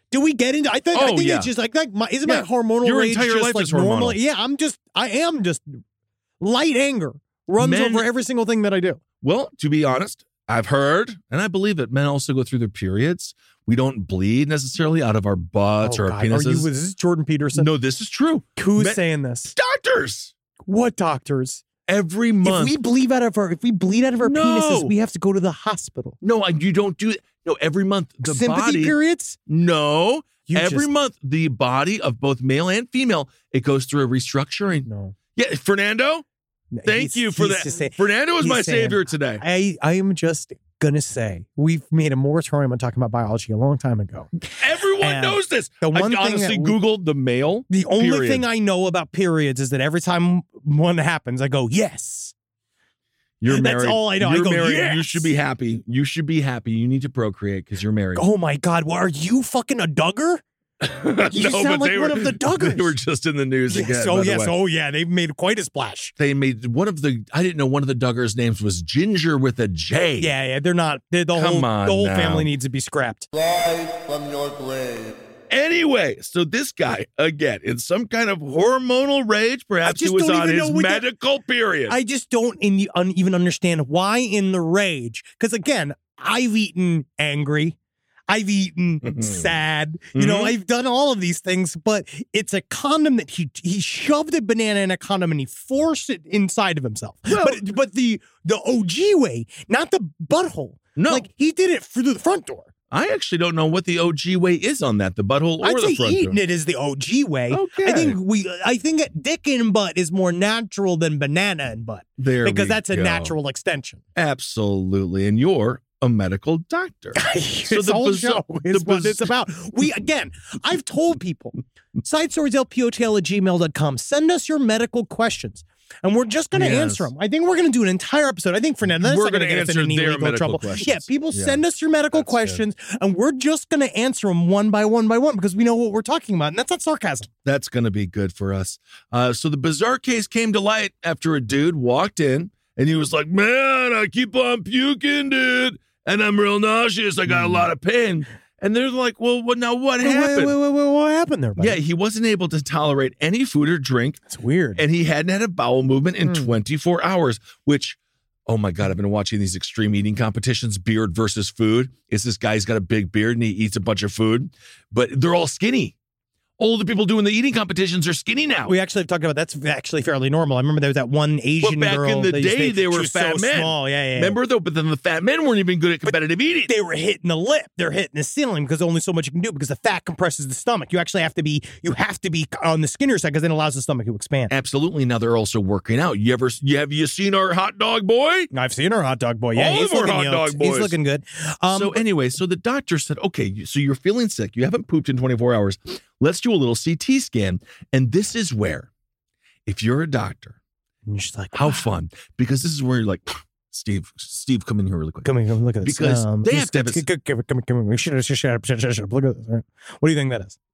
Do we get into? I think. Oh, I think yeah. it's just like like my isn't Yeah. my hormonal Your rage entire just life like is hormonal. normal? Yeah, I'm just. I am just light anger runs Men- over every single thing that I do. Well, to be honest, I've heard, and I believe that men also go through their periods. We don't bleed necessarily out of our butts Oh, or our God. Are you? penises. Is this Jordan Peterson? No, this is true. Who's Men- saying this? Doctors What doctors? every month. If we bleed out of our if we bleed out of our No. penises, we have to go to the hospital. no, I- you don't do it. No, every month the Sympathy body. periods. No, You every just- month the body of both male and female it goes through a restructuring. No. Yeah, Fernando. Thank He's- you for he's that. just saying- Fernando is he's my saying- savior today. I I am just gonna say we've made a moratorium on talking about biology a long time ago. Everyone And knows this. the one I thing honestly that we- Googled the male. The only period. thing I know about periods is that every time one happens, I go yes. You're That's married. all I know. I You're go, married. yes. You should be happy. You should be happy. You need to procreate because you're married. Oh my God! Well, are you fucking a Duggar? You sound like they one were, of the Duggars. They were just in the news Yes. again. Oh by the yes. way. Oh yeah. They've made quite a splash. They made one of the. I didn't know one of the Duggars' names was Ginger with a J. Yeah, yeah. They're not. They're, the Come whole on the whole now. family needs to be scrapped. Live from your grave. Anyway, so this guy again in some kind of hormonal rage. Perhaps he just was don't on even his know what the- medical period. I just don't in, un, even understand why in the rage. Because again, I've eaten angry. I've eaten sad. You know, Mhm. I've done all of these things, but it's a condom that he he shoved a banana in a condom and he forced it inside of himself. but but the the O G way, not the butthole. No. Like he did it through the front door. I actually don't know what the O G way is on that, the butthole or I'd the say front eating door. it is the O G way. Okay. I think we I think that dick in butt is more natural than banana and butt. There because we that's a go. natural extension. Absolutely, and you're a medical doctor. This the whole bizar- show is the what biz- it's about. We again, I've told people, side stories L P O T L at gmail dot com. Send us your medical questions. And we're just going to Yes. answer them. I think we're going to do an entire episode. I think Fernando, that's We're not going to gonna get us in answer any their legal medical trouble. questions. Yeah, people Yeah. send us your medical That's good. questions, and we're just going to answer them one by one by one because we know what we're talking about, and that's not sarcasm. That's going to be good for us. Uh, so the bizarre case came to light after a dude walked in and he was like, man, I keep on puking, dude. And I'm real nauseous. I got a lot of pain. And they're like, well, what now what Wait, happened? Wait, wait, wait, what happened there, buddy? Yeah, he wasn't able to tolerate any food or drink. It's weird. And he hadn't had a bowel movement in Hmm. twenty-four hours, which, oh my God, I've been watching these extreme eating competitions, beard versus food. It's this guy, he's got a big beard and he eats a bunch of food, but they're all skinny. All the people doing the eating competitions are skinny now. We actually have talked about that's actually fairly normal. I remember there was that one Asian But back girl. in the that used to- day, they she were was fat so men. Small. Yeah, yeah, yeah. Remember though, but then the fat men weren't even good at competitive eating. They were hitting the lip. They're hitting the ceiling because only so much you can do because the fat compresses the stomach. You actually have to be you have to be on the skinnier side because then it allows the stomach to expand. Absolutely. Now they're also working out. You ever you have you seen our hot dog boy? I've seen our hot dog boy. Yeah, All he's of our looking hot yoked. dog He's boys. looking good. Um, so anyway, so the doctor said, okay, you- so you're feeling sick. You haven't pooped in twenty-four hours. Let's do a little C T scan. And this is where, if you're a doctor, and you're just like, how wow. fun. Because this is where you're like, Steve, Steve, come in here really quick. Come here, come look at this. Because they have just- to have a- come, come, come, come, come, come. Shut up, shut up, shut up, shut up. Look at this. Right? What do you think that is?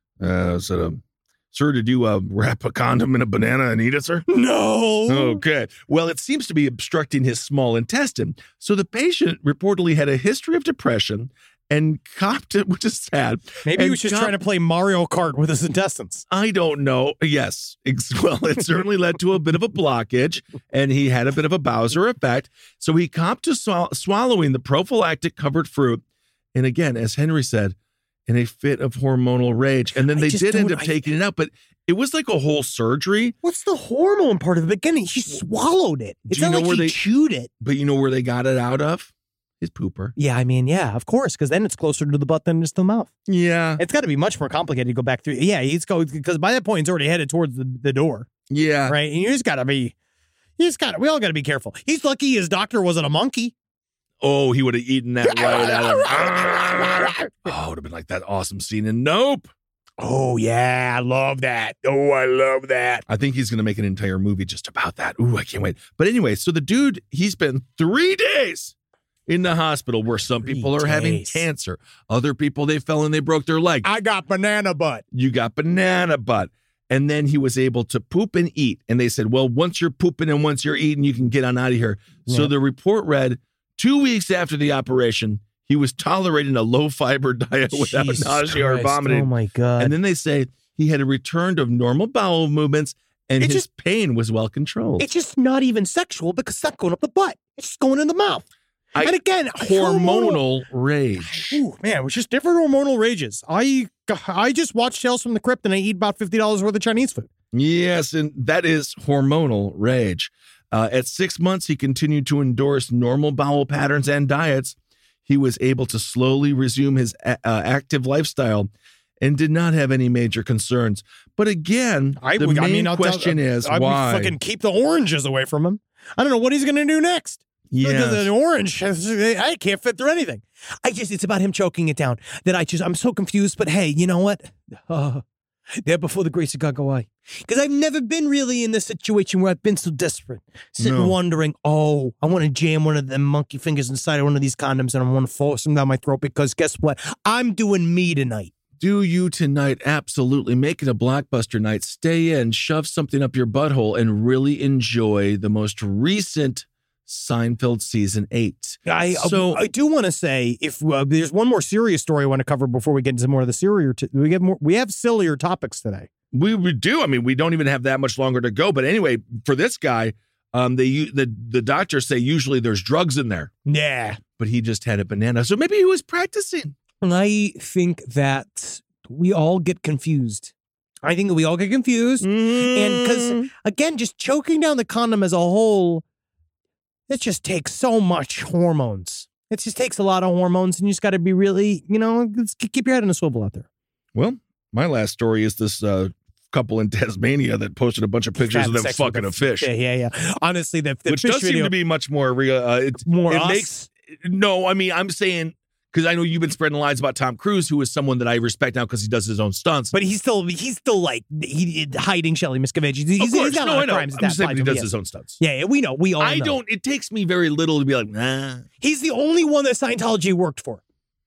Uh, so, um, sir, did you uh, wrap a condom in a banana and eat it, sir? No. Okay. Well, it seems to be obstructing his small intestine. So the patient reportedly had a history of depression and copped it, which is sad. Maybe he and was just cop- trying to play Mario Kart with his intestines. I don't know. Yes. Ex- Well, it certainly led to a bit of a blockage, and he had a bit of a Bowser effect. So he copped to swall- swallowing the prophylactic covered fruit. And again, as Henry said, in a fit of hormonal rage. And then I they just did end don't- up I- taking it out, but it was like a whole surgery. What's the hormone part of the beginning? He swallowed it. It's Do you not know like where he they- chewed it. But you know where they got it out of? His pooper. Yeah, I mean, yeah, of course, because then it's closer to the butt than it's to the mouth. Yeah. It's got to be much more complicated to go back through. Yeah, he's going because by that point he's already headed towards the, the door, Yeah. right? And you just got to be, you just got to. We all got to be careful. He's lucky his doctor wasn't a monkey. Oh, he would have eaten that right out of Oh, it would have been like that awesome scene in Nope. Oh yeah, I love that. Oh, I love that. I think he's going to make an entire movie just about that. Ooh, I can't wait. But anyway, so the dude, he's been three days in the hospital where some Three people are having days. cancer. Other people, they fell and they broke their leg. I got banana butt. You got banana butt. And then he was able to poop and eat. And they said, well, once you're pooping and once you're eating, you can get on out of here. So Yeah. the report read, two weeks after the operation, He was tolerating a low-fiber diet without Jesus nausea or Christ. vomiting. Oh, my God. And then they say he had a return of normal bowel movements and It his just- pain was well controlled. It's just not even sexual because it's not going up the butt. It's just going in the mouth. I- and again, Hormonal rage. Ooh, man, it's just different hormonal rages. I I just watch Tales from the Crypt and I eat about fifty dollars worth of Chinese food. Yes, and that is hormonal rage. Uh, at six months, he continued to endorse normal bowel patterns and diets. He was able to slowly resume his uh, active lifestyle and did not have any major concerns. But again, I, the I main mean, I'll question tell, is I would why? fucking keep the oranges away from him. I don't know what he's going to do next. Yes. Because an orange, I can't fit through anything. I just, it's about him choking it down that I just, I'm so confused. But hey, you know what? Uh, there before the grace of God go I. Because I've never been really in this situation where I've been so desperate, sitting No. wondering, oh, I want to jam one of them monkey fingers inside of one of these condoms and I want to force them down my throat because guess what? I'm doing me tonight. Do you tonight absolutely make it a blockbuster night? Stay in, shove something up your butthole, and really enjoy the most recent Seinfeld season eight. I So- I do want to say if uh, there's one more serious story I want to cover before we get into more of the sillier. T- we get more. We have sillier topics today. We, we do. I mean, we don't even have that much longer to go. But anyway, for this guy, um, they u- the the doctors say usually there's drugs in there, Yeah, but he just had a banana. So maybe he was practicing. I think that we all get confused. I think we all get confused, and because again, just choking down the condom as a whole, it just takes so much hormones. It just takes a lot of hormones, and you just got to be really, you know, let's keep your head in a swivel out there. Well, my last story is this uh, couple in Tasmania that posted a bunch of pictures of them Sex with fucking the a fish, Yeah, yeah, yeah. Honestly, the, the which fish does video seem to be much more real. Uh, it, more it us. makes no. I mean, I'm saying because I know you've been spreading lies about Tom Cruise, who is someone that I respect now because he does his own stunts. But he's still he's still like he hiding Shelly Miscavige. He's, he's, of course, he's not no, a lot I of know. crimes. I'm that just saying applies he to him. does Yeah. his own stunts. Yeah, yeah, we know. We all I know. don't. It takes me very little to be like, nah. He's the only one that Scientology worked for.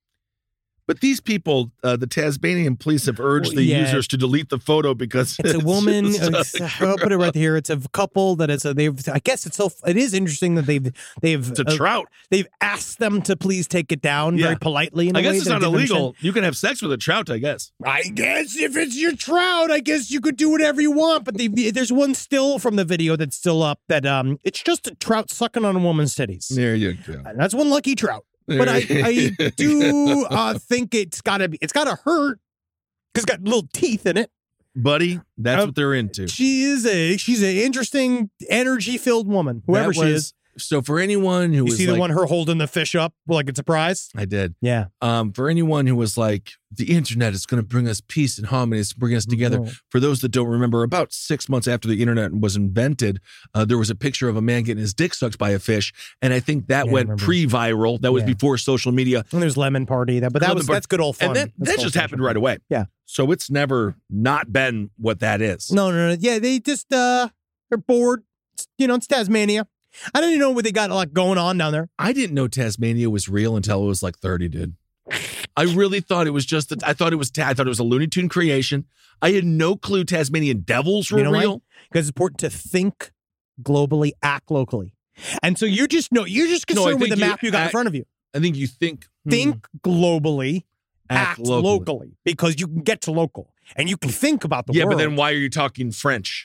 But these people, uh, the Tasmanian police have urged Well, the yeah. users to delete the photo because It's a woman. just- it's- I'll put it right here. It's a couple that it's a. They've. I guess it's so. It is interesting that they've. They've. it's a uh, trout. they've asked them to please take it down Yeah. very politely. In a I guess way it's that not didn't illegal. understand. You can have sex with a trout, I guess. I guess if it's your trout, I guess you could do whatever you want. But they, there's one still from the video that's still up that um, it's just a trout sucking on a woman's titties. There you go. And that's one lucky trout. But I, I do uh, think it's gotta be. It's gotta hurt because it's got little teeth in it. Buddy, that's Uh, what they're into. She is a. She's an interesting, energy-filled woman. Whoever That she was- is. So for anyone who You was see like, the one her holding the fish up like it's a prize. I did. Yeah. Um, for anyone who was like, the internet is going to bring us peace and harmony, it's bring us together. No. For those that don't remember, about six months after the internet was invented, uh, there was a picture of a man getting his dick sucked by a fish, and I think that Yeah, I went remember. pre-viral. That was Yeah. before social media, And there's lemon party. That, but that Lemon was Party. that's good old fun. and that, That's that good just old happened fun. right away. Yeah. So it's never not been what that is. No, no, no. Yeah, they just uh, they're bored. It's, you know, it's Tasmania. I don't even know what they got like going on down there. I didn't know Tasmania was real until it was like thirty, dude. I really thought it was just that. I thought it was. Ta- I thought it was a Looney Tune creation. I had no clue Tasmanian devils were You know why? real. Because it's important to think globally, act locally. And so you just know you're just No, I concerned with the think you map you got in act- front of you. I think you think hmm, Think globally, act act, locally. locally. because you can get to local and you can think about the Yeah, world. but then why are you talking French?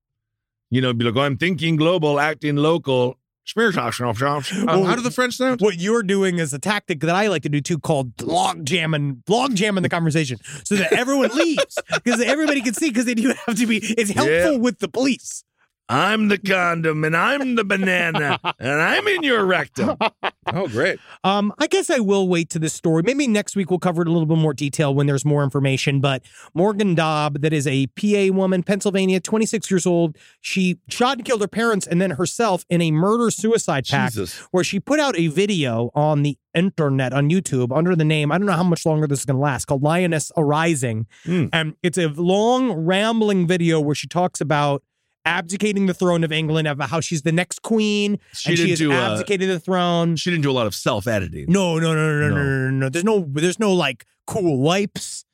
You know, be like, oh, I'm thinking global, acting local. Uh, how do the French sound? What you're doing is a tactic that I like to do too, called log jamming, log jamming the conversation, so that everyone leaves because everybody can see. Because they do have to be. It's helpful Yeah. with the police. I'm the condom and I'm the banana and I'm in your rectum. Oh, great. Um, I guess I will wait to this story. Maybe next week we'll cover it in a little bit more detail when there's more information. But Morgan Dobb, that is a P A woman, Pennsylvania, twenty-six years old. She shot and killed her parents and then herself in a murder-suicide pact Jesus. where she put out a video on the internet, on YouTube, under the name, I don't know how much longer this is going to last, called Lioness Arising. Mm. And it's a long, rambling video where she talks about abdicating the throne of England, about how she's the next queen, She and she didn't has do, uh, abdicated the throne. She didn't do a lot of self-editing. No, no, no, no, no, No. no, no, no. There's no, there's no like cool wipes.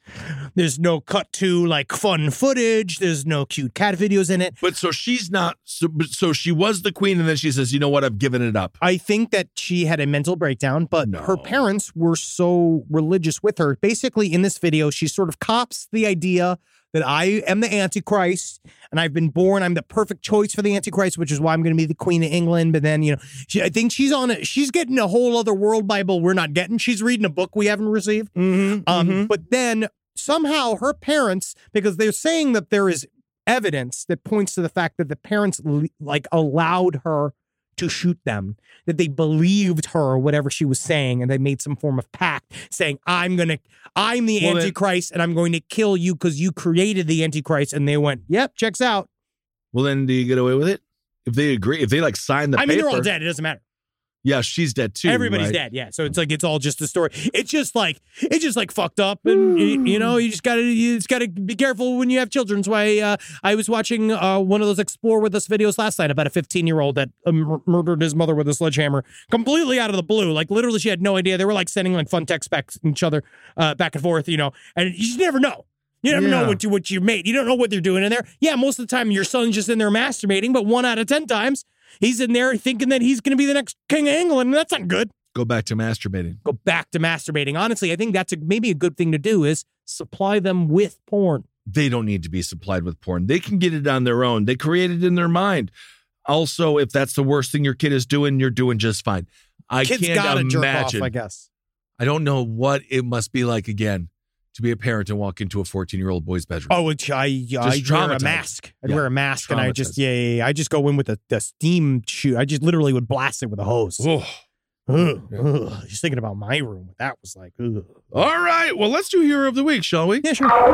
There's no cut to like fun footage. There's no cute cat videos in it. But so she's not, so, so she was the queen and then she says, you know what, I've given it up. I think that she had a mental breakdown, but No. her parents were so religious with her. Basically, in this video, she sort of cops the idea that I am the Antichrist and I've been born. I'm the perfect choice for the Antichrist, which is why I'm going to be the Queen of England. But then, you know, she, I think she's on it. She's getting a whole other world Bible we're not getting. She's reading a book we haven't received. Mm-hmm, Um, mm-hmm. But then somehow her parents, because they're saying that there is evidence that points to the fact that the parents like allowed her to shoot them, that they believed her or whatever she was saying, and they made some form of pact saying, I'm going to, I'm the Well, Antichrist and I'm going to kill you because you created the Antichrist. And they went, yep, checks out. Well, then do you get away with it? If they agree, if they like sign the I mean, paper. they're all dead. It doesn't matter. Yeah, she's dead too. Everybody's right? dead. Yeah. So it's like, it's all just a story. It's just like, it's just like fucked up. And you, you know, you just gotta, you just gotta be careful when you have children. That's why uh, I was watching uh, one of those Explore With Us videos last night about a fifteen year old that uh, mur- murdered his mother with a sledgehammer completely out of the blue. Like literally she had no idea. They were like sending like fun text back each other uh, back and forth, you know, and you just never know. You never Yeah. know what you, what you made. You don't know what they're doing in there. Yeah. Most of the time your son's just in there masturbating, but one out of ten times he's in there thinking that he's going to be the next king of England, and that's not good. Go back to masturbating. Go back to masturbating. Honestly, I think that's a, maybe a good thing to do is supply them with porn. They don't need to be supplied with porn. They can get it on their own. They create it in their mind. Also, if that's the worst thing your kid is doing, you're doing just fine. I Kids can't gotta jerk imagine. off, I guess. I don't know what it must be like again to be a parent and walk into a fourteen-year-old boy's bedroom. Oh, which I, I wear a traumatized. mask. I'd Yeah, wear a mask, and I just traumatized. yeah, yeah, yeah, I just go in with the, the steam shoot. I just literally would blast it with a hose. Oh. Ugh, ugh. Just thinking about my room, what that was like. Ugh. All right. Well, let's do Hero of the Week, shall we? Yeah, sure.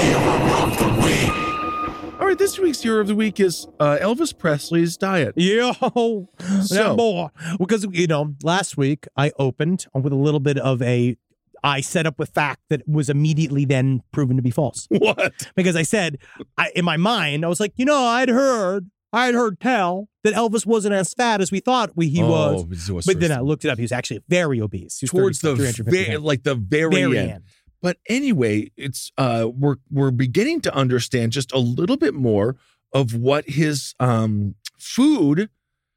All right. This week's Hero of the Week is uh, Elvis Presley's diet. Yo, So- that boy. Because you know, last week I opened with a little bit of a. I set up with fact that was immediately then proven to be false. What? Because I said, I, in my mind, I was like, you know, I'd heard, I'd heard tell that Elvis wasn't as fat as we thought we, he Oh, was. it was But then sort I of looked it up. He was actually very obese. He was towards the thirty, three hundred fifty ve- pounds. like the very, very end. end. But anyway, it's uh, we're we're beginning to understand just a little bit more of what his um, food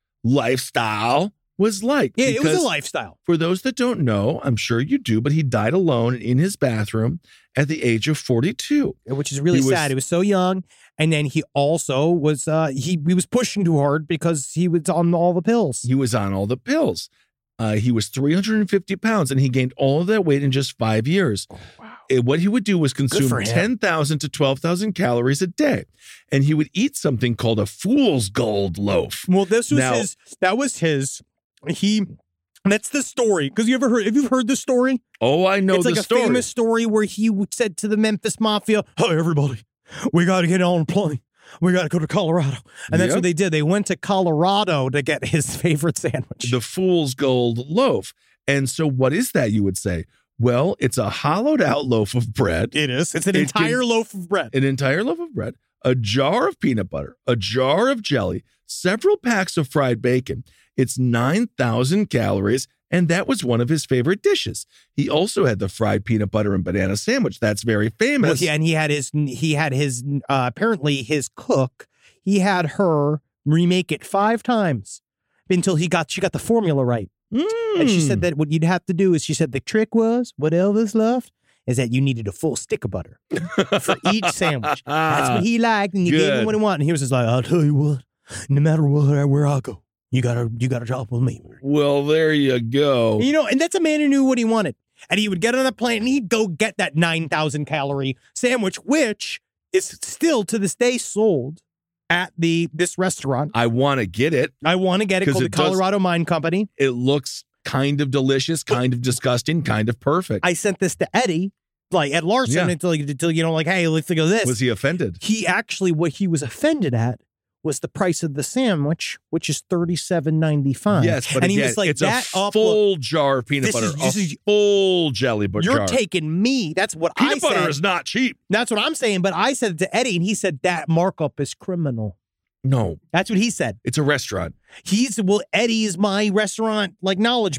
lifestyle was like. Yeah, it was Because a lifestyle. For those that don't know, I'm sure you do, but he died alone in his bathroom at the age of forty-two. Which is really He was- sad. He was so young. And then he also was, uh, he, he was pushing too hard because he was on all the pills. He was on all the pills. Uh, he was three hundred fifty pounds and he gained all of that weight in just five years. Wow. Uh, What he would do was for consume him. ten thousand to twelve thousand calories a day. And he would eat something called a fool's gold loaf. Well, this was Now- his, that was his, he, that's the story. Because you ever heard, have you heard this story? Oh, I know it's the like a story. famous story where he said to the Memphis Mafia, "Hey, everybody, we got to get on a plane. We got to go to Colorado." And that's Yep. what they did. They went to Colorado to get his favorite sandwich. The fool's gold loaf. And so what is that, you would say? Well, it's a hollowed out loaf of bread, It is. It's an It entire can- loaf of bread. an entire loaf of bread, a jar of peanut butter, a jar of jelly, several packs of fried bacon. It's nine thousand calories, and that was one of his favorite dishes. He also had the fried peanut butter and banana sandwich. That's very famous. Well, yeah, and he had his, he had his, uh, apparently his cook, he had her remake it five times until he got, she got the formula right. And she Mm. said that what you'd have to do is, she said the trick was, what Elvis loved, is that you needed a full stick of butter for each sandwich. That's what he liked, and you gave him Good. what he wanted. And he was just like, I'll tell you what, no matter what, where I go, you gotta, you gotta drop with me. Well, there you go. You know, and that's a man who knew what he wanted. And he would get on a plane and he'd go get that nine thousand calorie sandwich, which is still to this day sold at the this restaurant. I want to get it. I want to get it 'Cause called it the does- Colorado Mine Company. It looks kind of delicious, kind of disgusting, kind of perfect. I sent this to Eddie, like at Larson, Yeah. until, until, you know, like, hey, let's think of this. Was he offended? He actually, what he was offended at was the price of the sandwich, which is thirty-seven ninety-five. Yes, but and he again, was like, it's that a up, full jar of peanut this butter, is- this a is- full jelly but you're jar. taking me. That's what I Peanut butter said. is not cheap. That's what I'm saying. But I said it to Eddie, and he said that markup is criminal. No, That's what he said. it's a restaurant. He's, well, Eddie is my restaurant, like, knowledge man.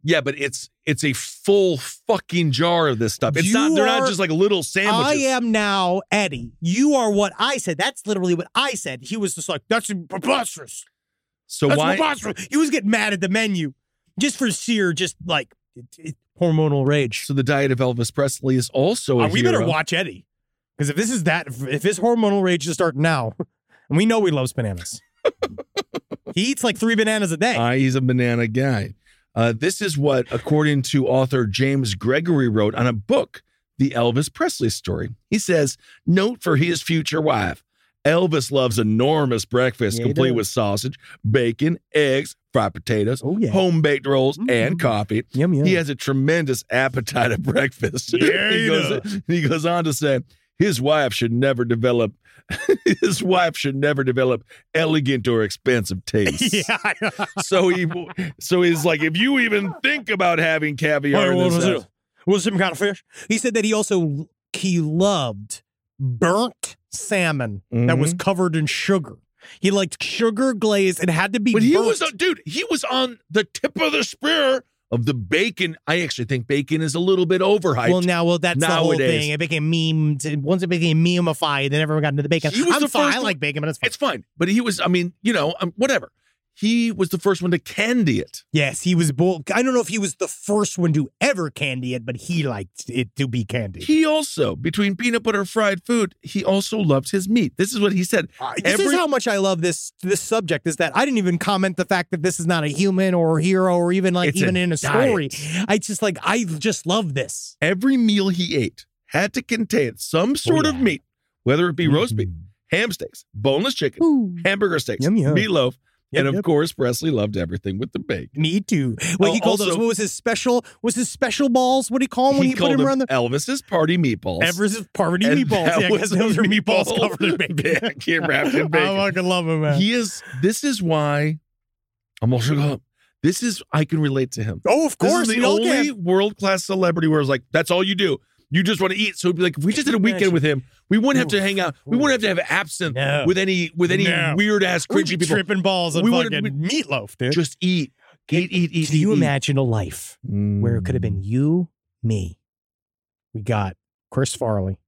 Yeah, but it's it's a full fucking jar of this stuff. It's You not. They're not are- just like little sandwiches. I am now Eddie. You are what I said. That's literally what I said. He was just like, that's preposterous. So That's why? preposterous. He was getting mad at the menu just for sheer, just like it, it, hormonal rage. So the diet of Elvis Presley is also a Uh, we better hero. watch Eddie. Because if this is that, if, if his hormonal rage is starting now, and we know he loves bananas. He eats like three bananas a day. Uh, he's a banana guy. Uh, this is what, according to author James Gregory, wrote on a book, The Elvis Presley Story. He says, note for his future wife, Elvis loves enormous breakfast, Yeah, he complete does. with sausage, bacon, eggs, fried potatoes, Oh, yeah. home-baked rolls, Mm. and coffee. Yum, yum. He has a tremendous appetite at breakfast. Yeah, he, he goes, he goes on to say, his wife should never develop his wife should never develop elegant or expensive tastes. Yeah. I know. So he so he's like, if you even think about having caviar Oh, in what this was house, it? Was it some kind of fish? He said that he also he loved burnt salmon that was covered in sugar. He liked sugar glaze. It had to be but he burnt. was, dude, he was on the tip of the spear of the bacon. I actually think bacon is a little bit overhyped. Well, now, well, that's the whole nowadays. thing. It became memed. Once it became memeified, then everyone got into the bacon. He was I'm the fine. first I one- like bacon, but it's fine. It's fine. But he was, I mean, you know, um, whatever. He was the first one to candy it. Yes, he was. Bull- I don't know if he was the first one to ever candy it, but he liked it to be candied. He also, between peanut butter fried food, he also loved his meat. This is what he said. This is how much I love this this subject, is that I didn't even comment the fact that this is not a human or a hero or even like It's even a in a story. I just like I just love this. Every meal he ate had to contain some sort of yeah. meat, whether it be roast beef, Mhm. ham steaks, boneless chicken, Ooh. hamburger steaks, Yum, yum. meatloaf, Yep, and of yep. course, Presley loved everything with the bacon. Me too. What Oh, he called also- those? What was his special? Was his special balls? What did he call them when he, called put him them around the Elvis's party meatballs. Everest's party And meatballs? that Yeah, because was those are meatballs meatballs covered in bacon. bacon, wrapped in I bacon. fucking love him, man. He is. This is why I'm also going. This is I can relate to him. oh, of course. This is we the all only can. world class celebrity where it's like that's all you do. You just want to eat. So it'd be like if we just did a weekend Imagine. with him, we wouldn't have to Oof. hang out. We wouldn't have to have absinthe No. with any with any No. weird ass We'd cringy be people. tripping balls on We wouldn't fucking meatloaf, dude. Just eat, eat, eat, eat. Can you eat, eat. imagine a life where it could have been you, me? We got Chris Farley,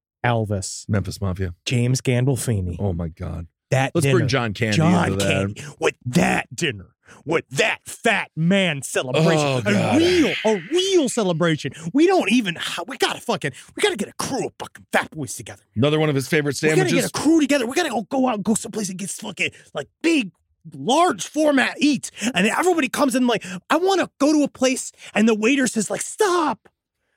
Elvis, Memphis Mafia? James Gandolfini. Oh my God! That Let's dinner. bring John Candy John into that. Candy with that dinner, with that fat man celebration, Oh, a God. real, a real celebration. We don't even. We gotta fucking. We gotta get a crew of fucking fat boys together. Another one of his favorite We gotta sandwiches. get a crew together. We gotta go, go out and go someplace and get fucking like big, large format eats. And everybody comes in like, I want to go to a place, and the waiter says like, stop.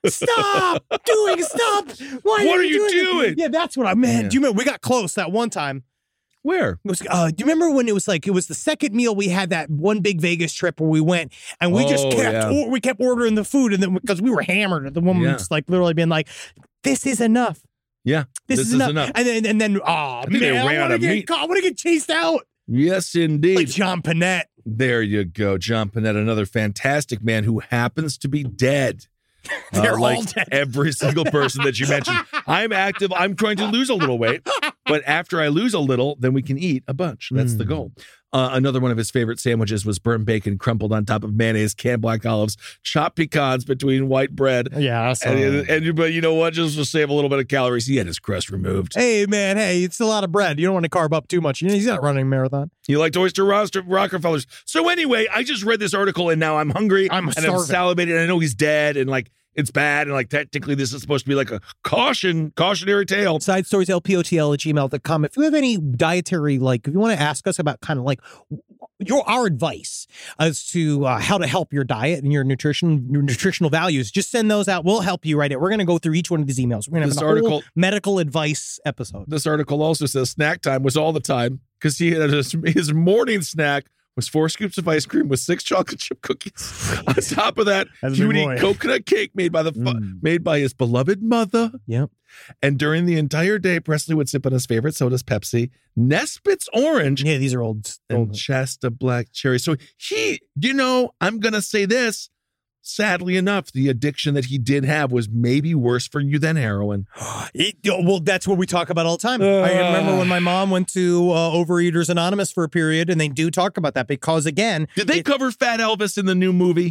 Stop doing stop. Why What are you you doing? doing? Yeah, that's what I man. Yeah. Do you remember we got close that one time? Where? It was, uh, do you remember when it was like it was the second meal we had that one big Vegas trip where we went and we just Oh, kept yeah. or, we kept ordering the food and then because we were hammered, the woman Yeah. was like literally being like, "This is enough. Yeah, This, is, enough. And then and then oh think they man, ran I out want to of get meat. caught, I want to get chased out Yes, indeed. like John Panette. There you go, John Panette, another fantastic man who happens to be dead. They're all like dead. every single person that you mentioned. I'm active. I'm trying to lose a little weight, but after I lose a little, then we can eat a bunch. That's the Mm. goal. Uh, another one of his favorite sandwiches was burnt bacon crumpled on top of mayonnaise, canned black olives, chopped pecans between white bread. Yeah, I saw And, that. and but you know what? Just to save a little bit of calories, he had his crust removed. Hey man, hey, it's a lot of bread. You don't want to carb up too much. You know, he's not running a marathon. He liked oyster roster Rockefellers. So anyway, I just read this article and now I'm hungry. I'm and I'm starving. salivating. And I know he's dead and like it's bad and like technically this is supposed to be like a caution, cautionary tale. Side stories L P O T L at gmail dot com. If you have any dietary, like, if you want to ask us about kind of like your our advice as to uh, how to help your diet and your nutrition, your nutritional values, just send those out. We'll help you right it. We're going to go through each one of these emails. We're going to have This a whole article- medical advice episode. This article also says snack time was all the time because he had his, his morning snack was four scoops of ice cream with six chocolate chip cookies. On top of that, That's a he big would boy. eat coconut cake made by the fu- Mm. made by his beloved mother. Yep. And during the entire day, Presley would sip on his favorite sodas, Pepsi, Nesbitt's Orange, Yeah, these are old. and old Shasta Black Cherry. So he, you know, I'm going to say this. Sadly enough, the addiction that he did have was maybe worse for you than heroin. It- well, that's what we talk about all the time. I remember when my mom went to uh, Overeaters Anonymous for a period, and they do talk about that because, again, Did they it- cover Fat Elvis in the new movie?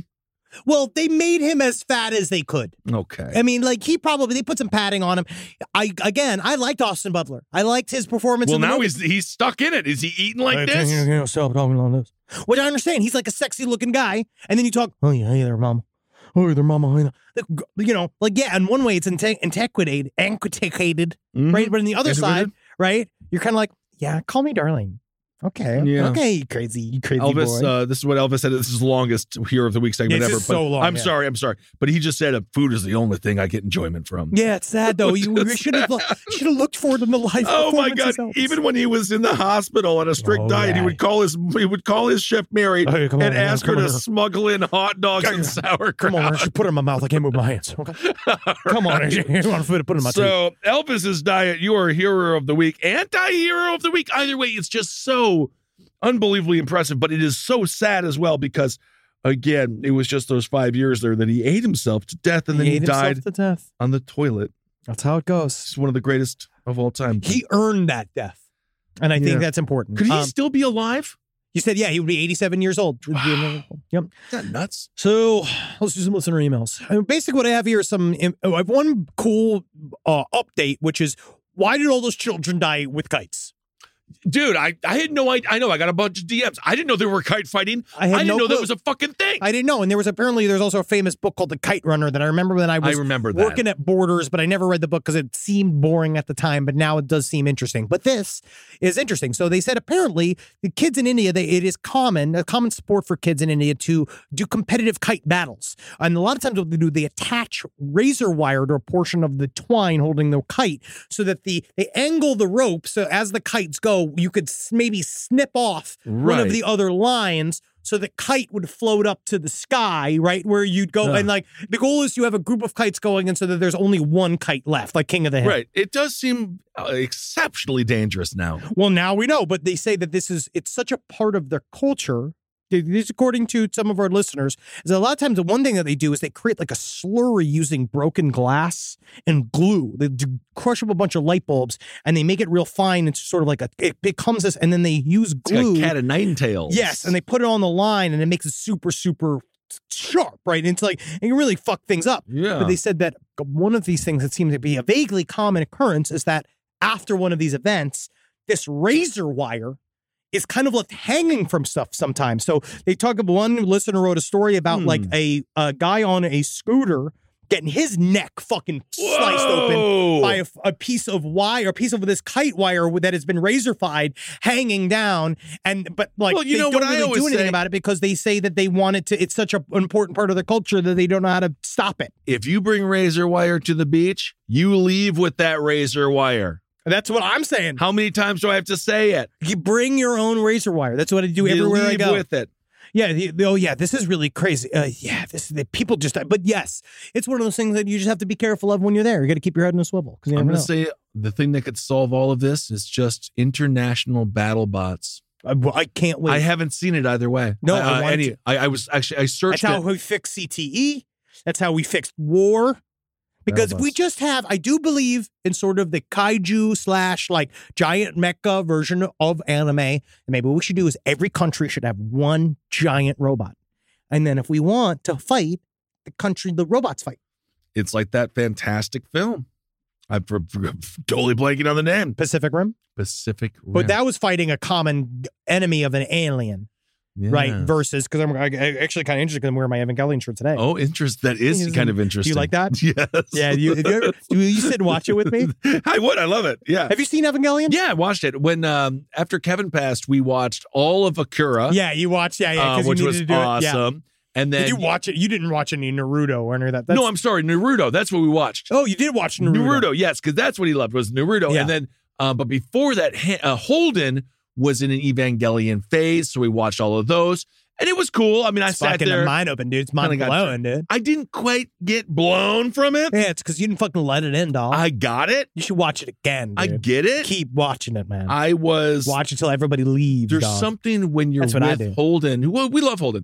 Well, they made him as fat as they could. Okay. I mean, like, he probably, they put some padding on him. I Again, I liked Austin Butler. I liked his performance. Well, in the now movie. he's he's stuck in it. Is he eating like I this? can't, you know, stop talking like this. Which I understand. He's like a sexy looking guy. And then you talk, oh, yeah, hey there, mama. Oh, there, mama. You know, like, yeah, in one way, it's inte- antiquated, antiquated, Mhm. right? But on the other Antiquated. side, right, you're kind of like, yeah, call me darling. Okay. Yeah. Okay, you crazy, you crazy Elvis, boy. uh, this is what Elvis said. This is the longest Hero of the Week segment This ever. is but so long, I'm yeah. sorry. I'm sorry. But he just said uh, food is the only thing I get enjoyment from. Yeah, it's sad though. You, you should have should have looked forward to the life. Oh my God! performances, Elvis. Even when he was in the hospital on a strict Oh, diet, yeah. he would call his he would call his chef Mary Hey, come on, and man, ask come her on to here. smuggle in hot dogs Come and on. sauerkraut. Come on, I should put it in my mouth. I can't move my hands. Okay. Come on, you want to put it in my teeth. So Elvis's diet, you are hero of the week, anti-hero of the week. Either way, it's just so unbelievably impressive, but it is so sad as well because, again, it was just those five years there that he ate himself to death and then he he ate himself died to death. on the toilet. That's how it goes. It's one of the greatest of all time. He earned that death, and I Yeah. think that's important. Could he Um, still be alive? you said, yeah, he would be eighty-seven years old. Wow. Yep. Is that nuts? So let's do some listener emails. I mean, basically, what I have here is some. Oh, I have one cool uh, update, which is why did all those children die with kites? Dude, I, I had no idea. I know I got a bunch of D Ms. I didn't know there were kite fighting. I had I didn't no know clue. that was a fucking thing. I didn't know. And there was apparently, there's also a famous book called The Kite Runner that I remember when I was I remember that. working at Borders, but I never read the book because it seemed boring at the time, but now it does seem interesting. But this is interesting. So they said apparently the kids in India, they, it is common, a common sport for kids in India to do competitive kite battles. And a lot of times what they do, they attach razor wire to a portion of the twine holding the kite so that the they angle the rope so as the kites go, you could s- maybe snip off one of Right. the other lines so the kite would float up to the sky, right? Where you'd go. Ugh. And like the goal is you have a group of kites going and so that there's only one kite left, like King of the Hill. Right. It does seem uh, exceptionally dangerous now. Well, now we know, but they say that this is, it's such a part of their culture. This, according to some of our listeners, is that a lot of times the one thing that they do is they create like a slurry using broken glass and glue. They do crush up a bunch of light bulbs and they make it real fine. It's sort of like a, it becomes this, and then they use It's glue. like cat of nine tails. Yes, and they put it on the line and it makes it super, super sharp, right? And it's like, and you really fuck things up. Yeah. But they said that one of these things that seems to be a vaguely common occurrence is that after one of these events, this razor wire is kind of left hanging from stuff sometimes. So they talk about, one listener wrote a story about Hmm. like a, a guy on a scooter getting his neck fucking sliced open Whoa. by a, a piece of wire, a piece of this kite wire that has been razor-fied hanging down. And, but like, Well, you they know don't what I really always do anything say- about it because they say that they want it to, it's such a, an important part of their culture that they don't know how to stop it. If you bring razor wire to the beach, you leave with that razor wire. That's what I'm saying. How many times do I have to say it? You bring your own razor wire. That's what I do You everywhere I leave go. with it. Yeah. The, the- oh, yeah. This is really crazy. Uh, yeah. This the people just. But yes, it's one of those things that you just have to be careful of when you're there. You got to keep your head in a swivel because you I'm never going to know. say the thing that could solve all of this is just international battle bots. I, well, I can't wait. I haven't seen it either way. No, uh, I wanted any, to. I, I was actually I That's searched how it. we fix C T E. That's how we fixed war. Because if we Battlebots. just have, I do believe in sort of the kaiju slash like giant mecha version of anime. And maybe what we should do is every country should have one giant robot. And then if we want to fight, the country, the robots fight. It's like that fantastic film. I'm for, for, totally blanking on the name. Pacific Rim. Pacific Rim. But that was fighting a common enemy of an alien, Yeah. right? Versus, because I'm I, I actually kind of interested because I'm wearing my Evangelion shirt today. Oh, interest. That is Isn't- kind of interesting. Do you like that? Yes. Yeah. You, have you ever, do you sit and watch it with me? I would. I love it. Yeah. Have you seen Evangelion? Yeah, I watched it. When um after Kevin passed, we watched all of Akira, Yeah, you watched. Yeah, yeah, uh, because you which needed was to do it. Yeah. awesome. And then Did you watch it? You didn't watch any Naruto or any of that. That's, no, I'm sorry, Naruto. That's what we watched. Oh, you did watch Naruto. Naruto, yes, because that's what he loved was Naruto. Yeah. And then, uh, but before that, Ha- uh, Holden was in an Evangelion phase, so we watched all of those, and it was cool. I mean, I It's sat fucking there. mind open, dude. It's mind Kinda got- blowing, dude. I didn't quite get blown from it. Yeah, it's because you didn't fucking let it in, dog. I got it. you should watch it again, dude. I get it. Keep watching it, man. I was. Watch until everybody leaves. There's dog. something when you're That's what I with do. Holden. Well, we love Holden,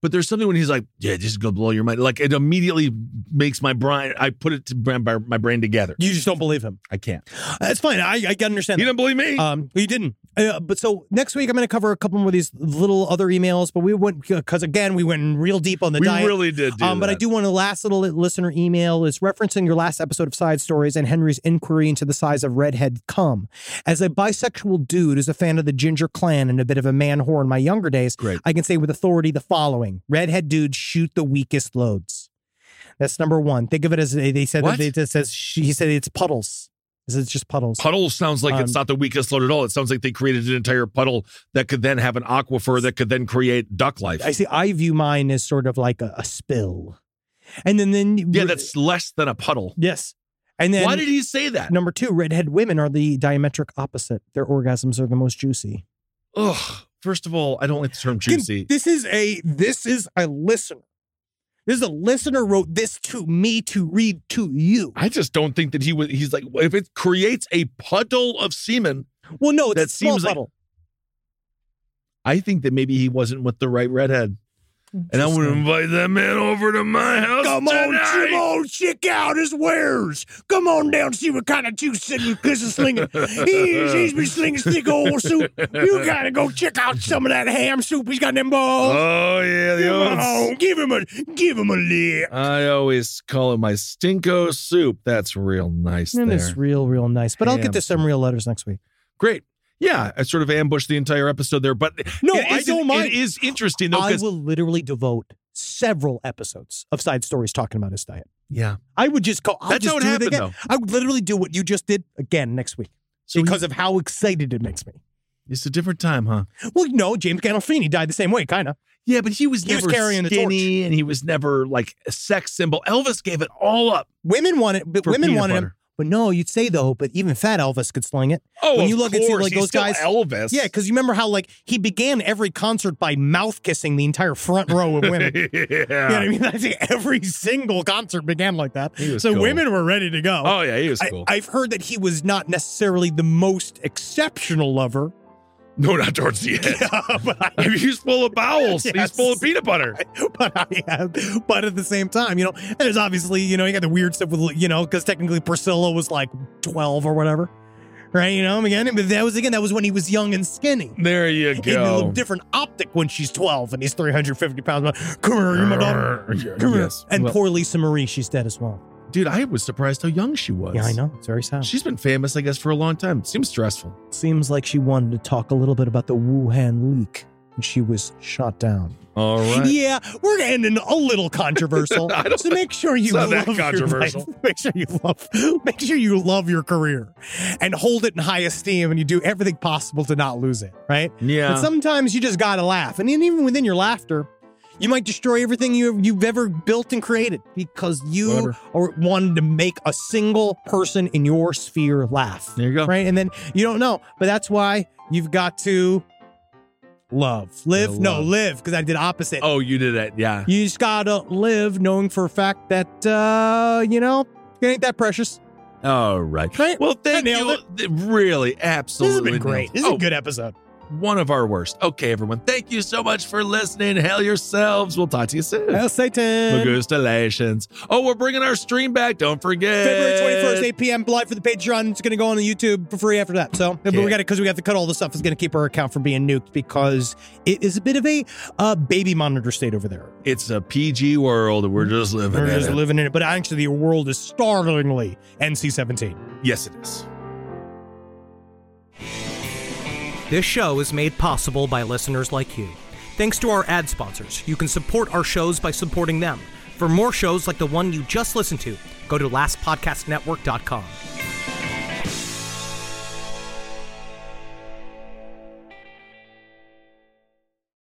But there's something when he's like, yeah, just go blow your mind. Like it immediately makes my brain, I put it to my, my brain together. You just don't believe him. I can't. That's fine. I, I can understand. You that. didn't believe me? Um, you didn't. Uh, but so next week I'm going to cover a couple more of these little other emails. But we went because again we went real deep on the we diet. We really did. Do um, that. But I do want a last little listener email is referencing your last episode of Side Stories and Henry's inquiry into the size of redhead cum. As a bisexual dude who's a fan of the Ginger Clan and a bit of a man whore in my younger days, Great. I can say with authority the following: redhead dudes shoot the weakest loads. That's number one. Think of it as they said What? that it says he said it's puddles. It's just puddles. Puddle sounds like Um, it's not the weakest load at all. It sounds like they created an entire puddle that could then have an aquifer that could then create duck life. I see. I view mine as sort of like a, a spill, and then then Yeah, that's less than a puddle. yes. And then Why did he say that? number two, redhead women are the diametric opposite. Their orgasms are the most juicy. Ugh. First of all, I don't like the term juicy. This is a this is a listener. This is a listener wrote this to me to read to you. I just don't think that he was. He's like, if it creates a puddle of semen, Well, no, it's that a small seems like- puddle. I think that maybe he wasn't with the right redhead. And I want to invite that man over to my house. Come on, tonight. come on, check out his wares. Come on down, see what kind of juice Sidney Chris is slinging. He's, he's been slinging thick old soup. You gotta go check out some of that ham soup. He's got them balls. Oh yeah, the Come old. on, give him a, give him a lick. I always call it my stinko soup. That's real nice. And there. it's real, real nice. But I'll get Ham to some real letters next week. Great. Yeah, I sort of ambushed the entire episode there, but No, it I is- don't mind. It is interesting though, I because will literally devote several episodes of Side Stories talking about his diet. yeah, I would just go. I'll That's just how it do happened, again. though. I would literally do what you just did again next week so because of how excited it makes me. it's a different time, huh? Well, no, James Gandolfini died the same way, kind of. Yeah, but he was He was never carrying the skinny, and he was never like a sex symbol. Elvis gave it all up. Women want it, but For women peanut wanted him. butter. But no, you'd say though, but even fat Elvis could sling it. Oh, when of you look course. and see like He's those still guys, Elvis. yeah, because you remember how like he began every concert by mouth kissing the entire front row of women. yeah. You know what I mean? I think every single concert began like that. He was So cool. women were ready to go. Oh yeah, he was cool. I, I've heard that he was not necessarily the most exceptional lover. no, not towards the end. but, I, I mean, he's full of bowels. Yes. He's full of peanut butter. but I have, but at the same time, you know, there's obviously, you know, you got the weird stuff with, you know, because technically Priscilla was like twelve or whatever, right? You know, again, but that was again, that was when he was young and skinny. There you And a go. different optic when she's twelve and he's three hundred fifty pounds. Come here, you're my daughter. Come here. Yes. And Well, poor Lisa Marie, she's dead as well. dude, I was surprised how young she was. Yeah, I know. It's very sad. She's been famous, I guess, for a long time. Seems stressful. Seems like she wanted to talk a little bit about the Wuhan leak, and she was shot down. All right. Yeah, we're ending a little controversial. I don't- so make sure you it's not love that controversial. Your life. Make sure you love. Make sure you love your career, and hold it in high esteem, and you do everything possible to not lose it. Right? Yeah. But sometimes you just gotta laugh, and then even within your laughter, you might destroy everything you, you've ever built and created because you Whatever. or wanted to make a single person in your sphere laugh. There you go. Right? And then you don't know. But that's why you've got to love. Live? Yeah, No, love. live, because I did opposite. Oh, you did it. Yeah. You just gotta live knowing for a fact that, uh, you know, it ain't that precious. All right. Right? Well, thank I nailed you. Really, This absolutely. has been great. nailed- This is oh, a good episode. one of our worst. Okay, everyone. Thank you so much for listening. Hail yourselves. We'll talk to you soon. Hail Satan. Congratulations. Oh, we're bringing our stream back. Don't forget. February twenty-first, eight p.m. live for the Patreon. It's going to go on the YouTube for free after that. So but Yeah. we got it because we got to cut all the stuff. It's going to keep our account from being nuked because it is a bit of a uh, baby monitor state over there. It's a P G world. We're just living We're in just it. living in it. But actually, the world is startlingly N C seventeen. Yes, it is. This show is made possible by listeners like you. Thanks to our ad sponsors, you can support our shows by supporting them. For more shows like the one you just listened to, go to last podcast network dot com.